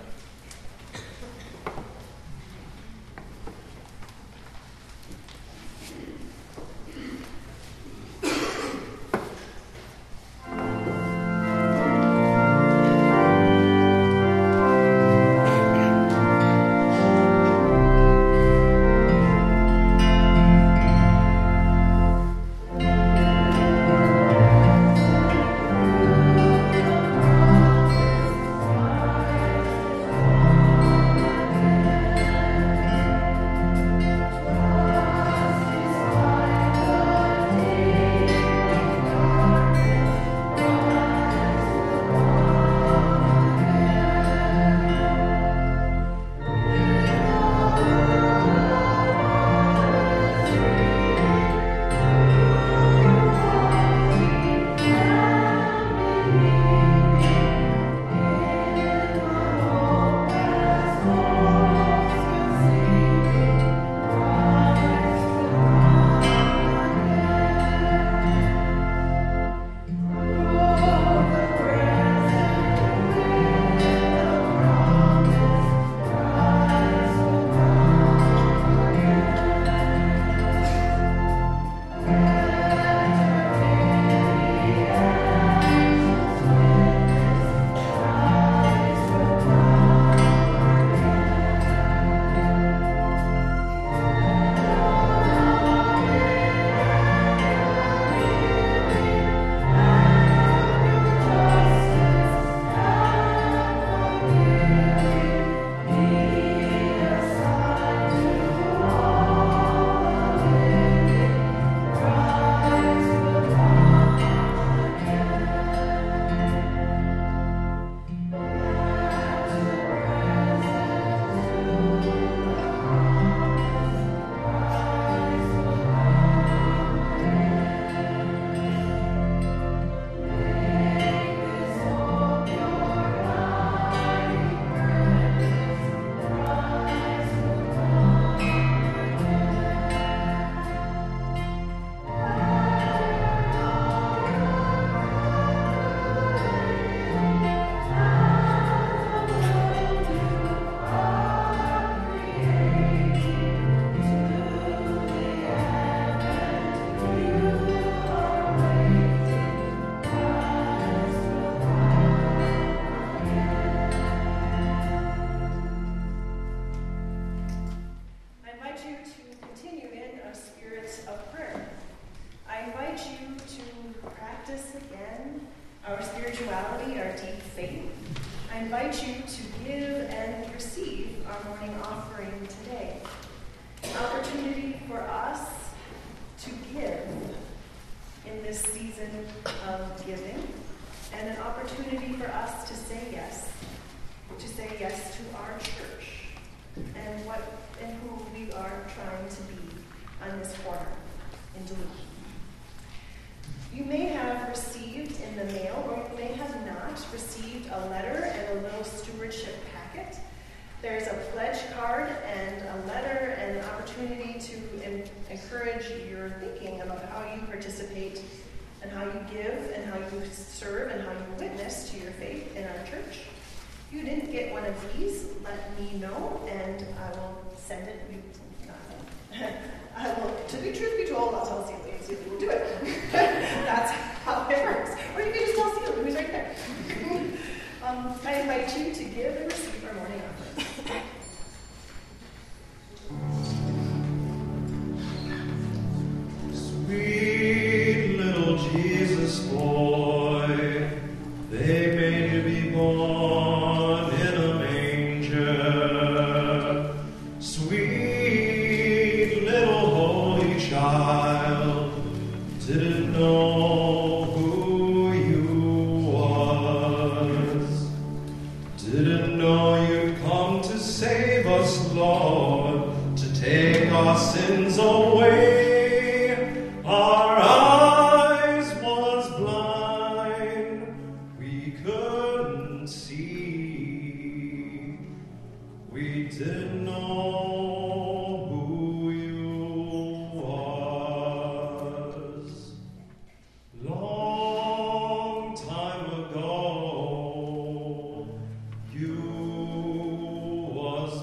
invite you to give and receive our morning offering today. An opportunity for us to give in this season of giving, and an opportunity for us to say yes, to say yes to our church and what and who we are trying to be on this corner in Duluth. You may have received in the mail, or you may have not received a letter and a little stewardship packet. There's a pledge card and a letter and an opportunity to en- encourage your thinking about how you participate and how you give and how you serve and how you witness to your faith in our church. If you didn't get one of these, let me know and I will send it. Not I will, to be truth be told, I'll tell Celia and Celia will do it. That's how it works. Or you can just tell Celia, who's right there. um, I invite you to give and receive our morning offering. Sweet little Jesus boy, they made you be born in a manger. Sweet little holy child, didn't know who you was. Didn't know you'd come to save us, Lord, to take our sins away. Our eyes was blind, we couldn't see. We didn't know who you was. Long time ago, you was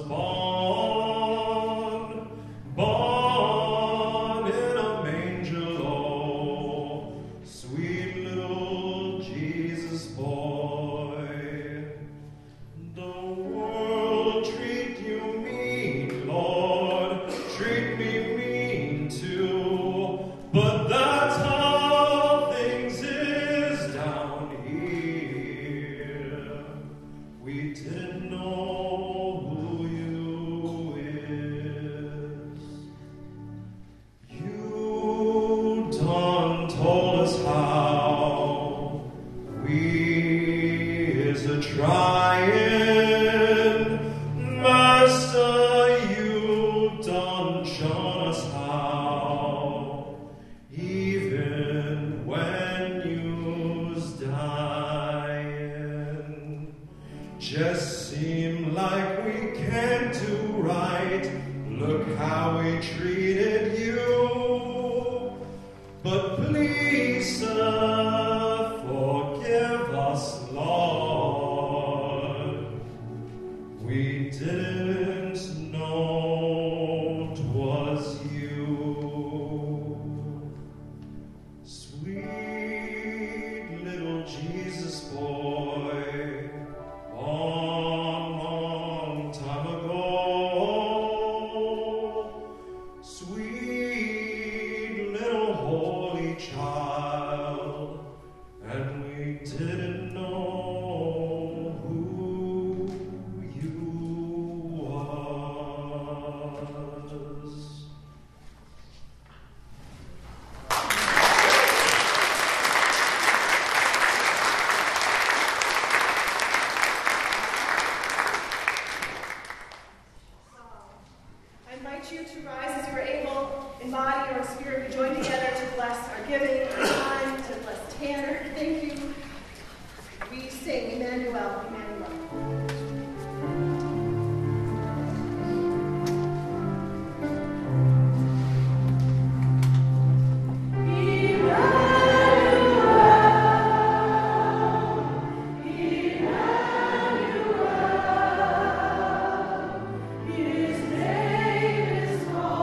born, born in a manger low, sweet little Jesus boy. The world treat you mean, Lord, treat me mean too, but that's how things is down here. We didn't know who you is. You done told us how we is a trying, Master, you done shown us how, even when you's dying. Just seem like we can't do right, look how we treated you. But please, sir, forgive us, Lord. We didn't know 'twas you. Sweet little Jesus boy, long, long time ago. Sweet little holy child, and we didn't know who you was. I invite you to rise as you are able, in body or in spirit. We join together to bless our giving, our time, to bless Tanner. Thank you. We sing Emmanuel, Emmanuel. His name is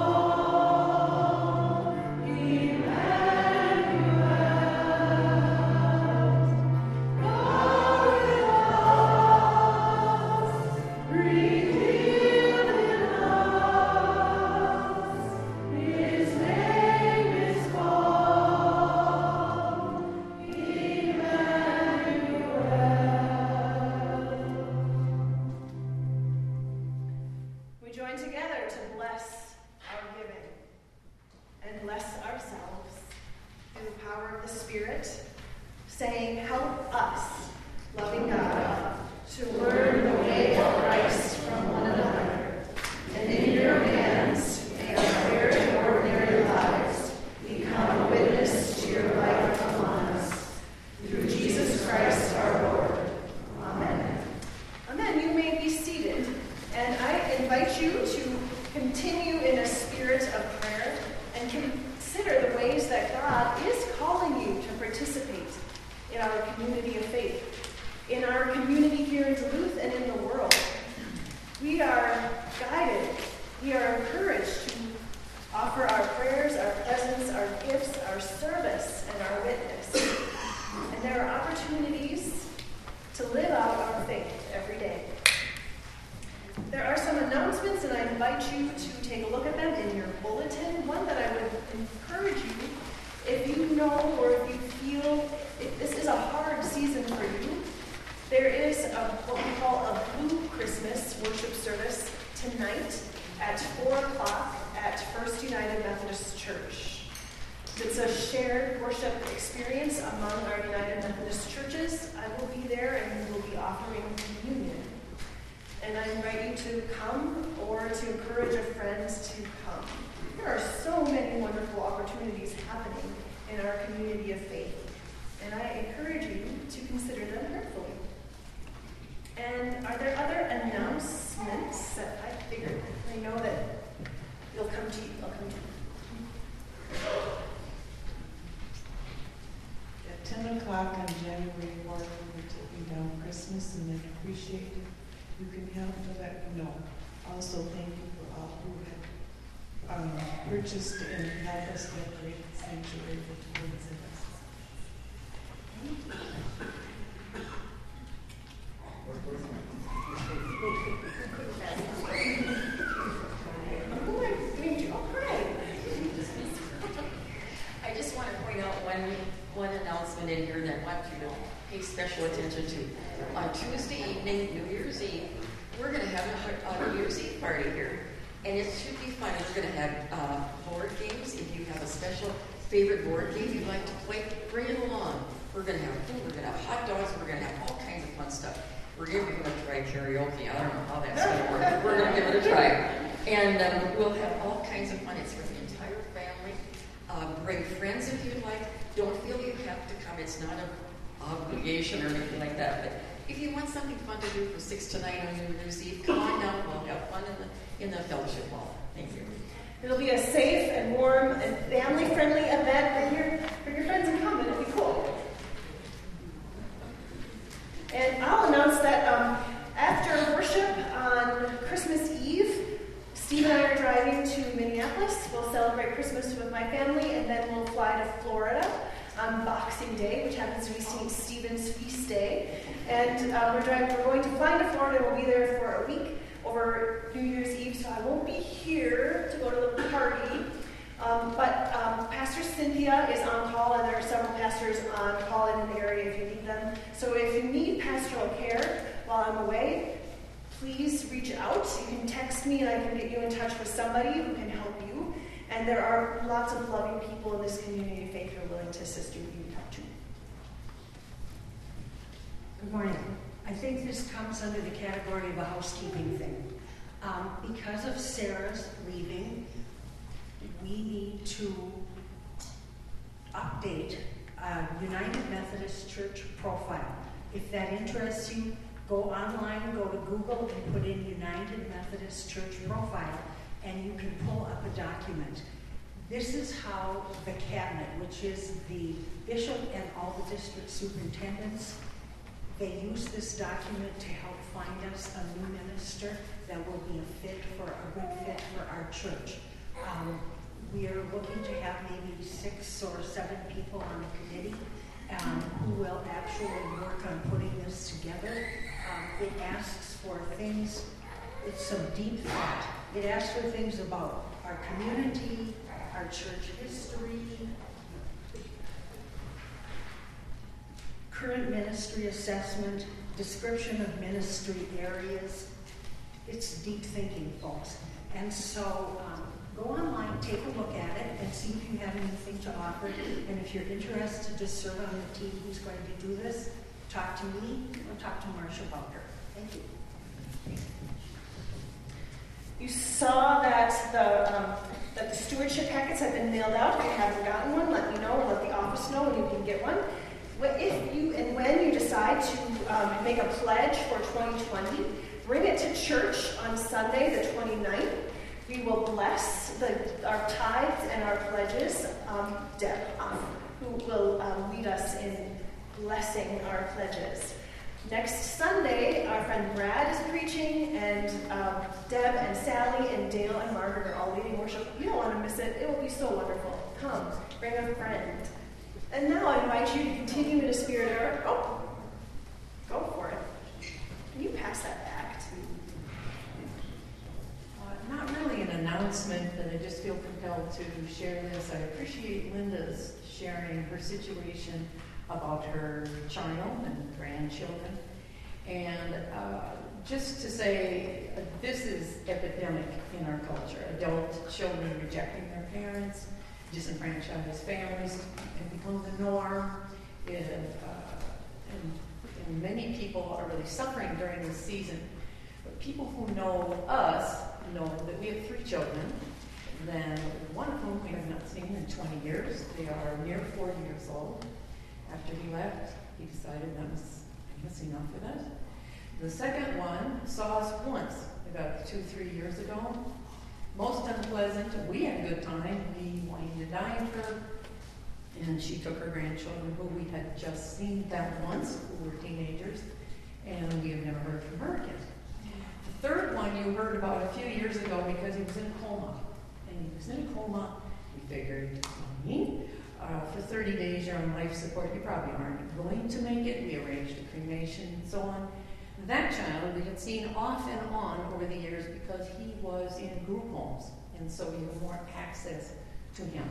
called Emmanuel. God with us. join together to bless our giving and bless ourselves through the power of the Spirit, saying, help us, loving God, to learn the way of Christ from one another, and in your hands may our very ordinary lives become a witness to your life among us. Through Jesus Christ our Lord. Amen. Amen. You may be seated, and I invite you to continue in a spirit of prayer and consider the ways that God is calling you to participate in our community of faith, in our community here in Duluth and in the world. We are guided, we are encouraged to offer our prayers, our presence, our gifts, our service, and our witness. And there are opportunities to live out our faith every day. There are some announcements, and I invite you to take a look at them in your bulletin. One that I would encourage you, if you know or if you feel if this is a hard season for you, there is a, what we call a Blue Christmas worship service tonight at four o'clock at First United Methodist Church. It's a shared worship experience among our United Methodist churches. I will be there and we will be offering communion. And I invite you to come or to encourage a friend to come. There are so many wonderful opportunities happening in our community of faith. And I encourage you to consider them prayerfully. And are there other announcements that I figured? I know that you'll come to you. I'll come to you. At ten o'clock on January fourth, we're taking down Christmas, and I'd appreciate it. You can help to let me know. Also, thank you for all who have um, purchased and helped us decorate the sanctuary with the woods and us. I just want to point out one one announcement in here that I want you to pay special attention to. On Tuesday evening, New Year's Eve, we're going to have a, a New Year's Eve party here, and it should be fun. We're going to have uh, board games. If you have a special favorite board game you'd like to play, bring it along. We're going to have food. We're going to have hot dogs. We're going to have all kinds of fun stuff. We're going to try karaoke. I don't know how that's going to work. We're going to give it a try, and um, we'll have all kinds of fun. It's for the entire family. Uh, bring friends if you'd like. Don't feel you have to come. It's not an obligation or anything like that. But if you want something fun to do from six to nine on New Year's Eve, come on down. We'll have fun in the in the fellowship hall. Thank you. It'll be a safe and warm and family-friendly event. Bring your, bring your friends and come. It'll be cool. And I'll announce that um, after worship on Christmas Eve, Steve and I are driving to Minneapolis. We'll celebrate Christmas with my family, and then we'll fly to Florida on Boxing Day, which happens to be Saint Stephen's Feast Day. And uh, we're driving. We're going to fly to Florida. We'll be there for a week over New Year's Eve, so I won't be here to go to the party. Um, but um, Pastor Cynthia is on call, and there are several pastors on call in the area if you need them. So if you need pastoral care while I'm away, please reach out. You can text me, and I can get you in touch with somebody who can help you. And there are lots of loving people in this community of faith who are willing to assist you if you need help too. Good morning. I think this comes under the category of a housekeeping thing. Um, because of Sarah's leaving, we need to update a United Methodist Church profile. If that interests you, go online, go to Google, and put in United Methodist Church profile, and you can pull up a document. This is how the cabinet, which is the bishop and all the district superintendents, they use this document to help find us a new minister that will be a fit for a good fit for our church. Um, we are looking to have maybe six or seven people on the committee um, who will actually work on putting this together. Um, it asks for things, it's some deep thought. It asks for things about our community, our church history, current ministry assessment, description of ministry areas. It's deep thinking, folks. And so um, go online, take a look at it, and see if you have anything to offer. And if you're interested to serve on the team who's going to do this, talk to me or talk to Marcia Bunker. Thank you. You saw that the um, that the stewardship packets have been mailed out. If you haven't gotten one, let me know or let the office know and you can get one. If you and when you decide to um, make a pledge for twenty twenty, bring it to church on Sunday the twenty-ninth. We will bless the, our tithes and our pledges. Um, Deb, um, who will um, lead us in blessing our pledges. Next Sunday, our friend Brad is preaching, and um, Deb and Sally and Dale and Margaret are all leading worship. You don't want to miss it. It will be so wonderful. Come, bring a friend. And now I invite you to continue in a spirit of, oh, go for it. Can you pass that back to me? Uh, not really an announcement, but I just feel compelled to share this. I appreciate Linda's sharing her situation about her child and grandchildren. And uh, just to say, uh, this is epidemic in our culture. Adult children rejecting their parents, disenfranchised families have become the norm. It, uh, and, and many people are really suffering during this season. But people who know us know that we have three children, then one of whom we have not seen in twenty years. They are near forty years old. After he left, he decided that was, I guess, enough for that. The second one saw us once, about two, three years ago. Most unpleasant. We had a good time. We wanted to dine her, and she took her grandchildren, who we had just seen that once, who were teenagers, and we have never heard from her again. The third one you heard about a few years ago because he was in a coma, and he was in a coma. We figured, mommy, uh, for thirty days you're on life support. You probably aren't going to make it. We arranged a cremation and so on. That child we had seen off and on over the years because he was in group homes, and so we had more access to him.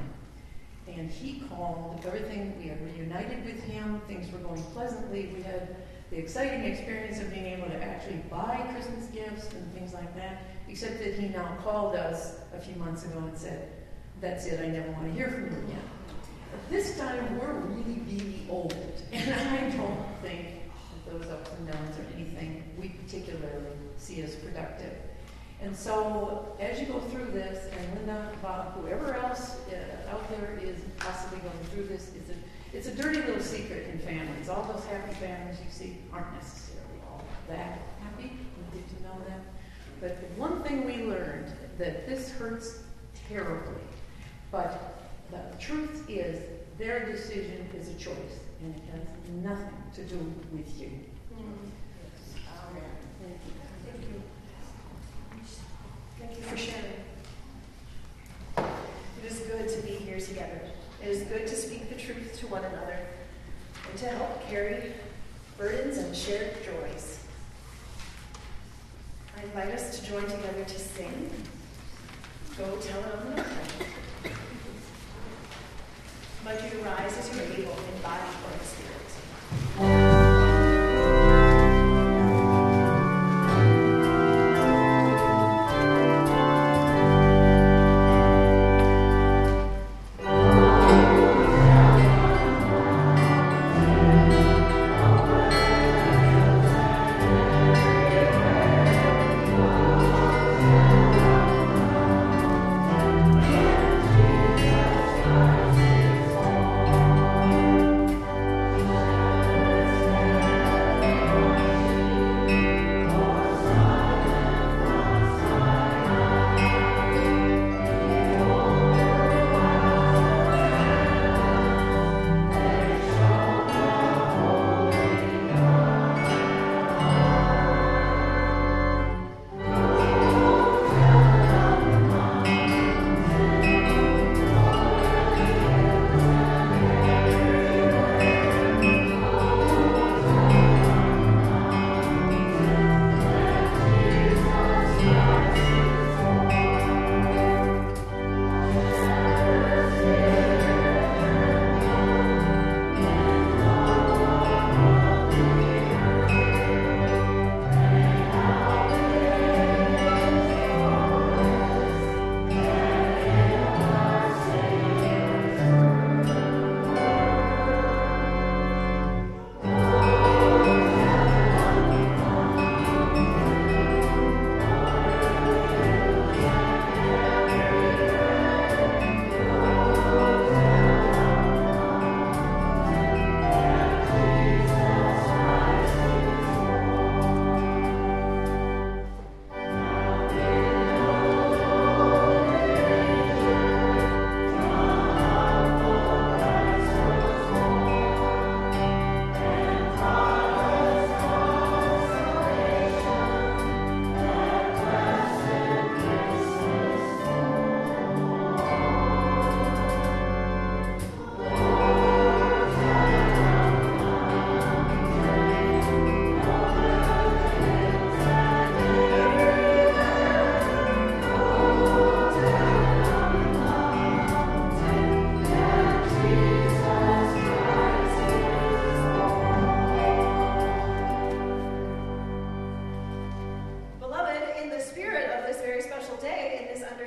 And he called, everything, we had reunited with him, things were going pleasantly. We had the exciting experience of being able to actually buy Christmas gifts and things like that, except that he now called us a few months ago and said, that's it, I never want to hear from you again. But this time we're really, really old, and I don't think those ups and downs or anything we particularly see as productive. And so as you go through this, and Linda, Bob, whoever else uh, out there is possibly going through this, it's a, it's a dirty little secret in families. All those happy families you see aren't necessarily all that happy. We get to know them. But the one thing we learned, that this hurts terribly. But the truth is, their decision is a choice, and it has nothing to do with you. Mm-hmm. Thank you. Thank you for sharing. It is good to be here together. It is good to speak the truth to one another and to help carry burdens and shared joys. I invite us to join together to sing. Go tell it on the mountain. I invite you to rise as you are able in body or in spirit. Thank you.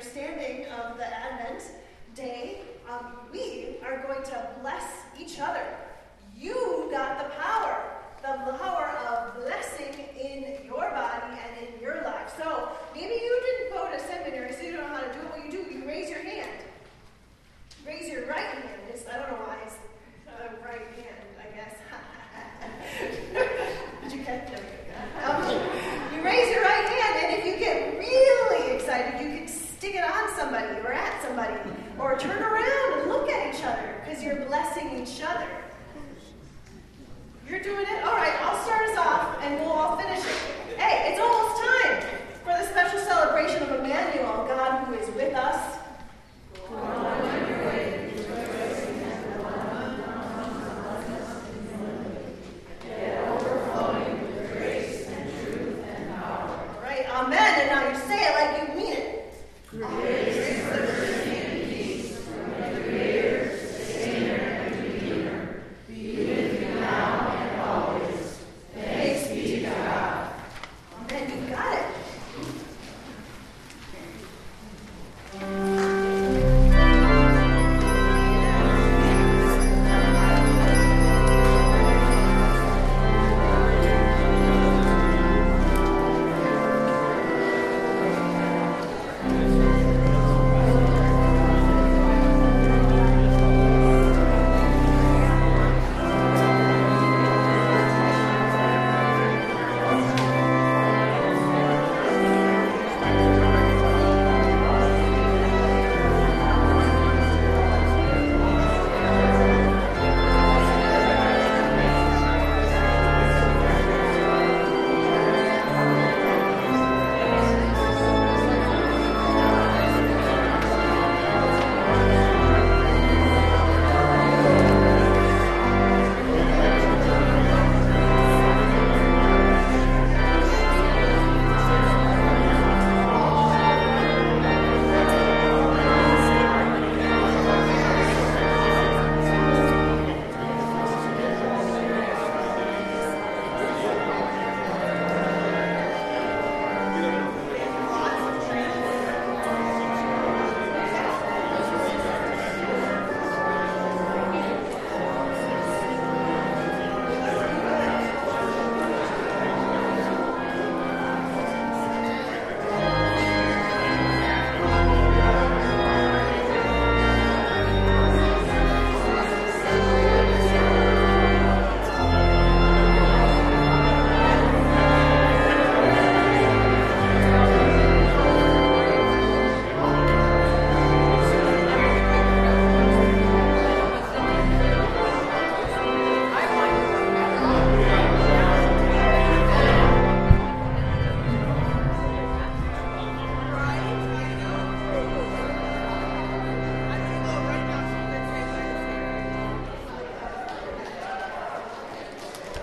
understanding of the Advent day, um, we are going to bless each other. You got the power, the power of blessing in your body and in your life. So maybe you didn't go to seminary, so you don't know how to do it. What you do, you raise your hand. Raise your right hand. It's, I don't know why it's uh, right hand, I guess. Did you catch that? Um, you raise your right hand, and if you get really excited, you can stick it on somebody or at somebody, or turn around and look at each other, because you're blessing each other. You're doing it? All right, I'll start us off, and we'll all finish it. Hey, it's almost time for the special celebration of Emmanuel, God who is with us. Right, amen, and now you say it like you mean it.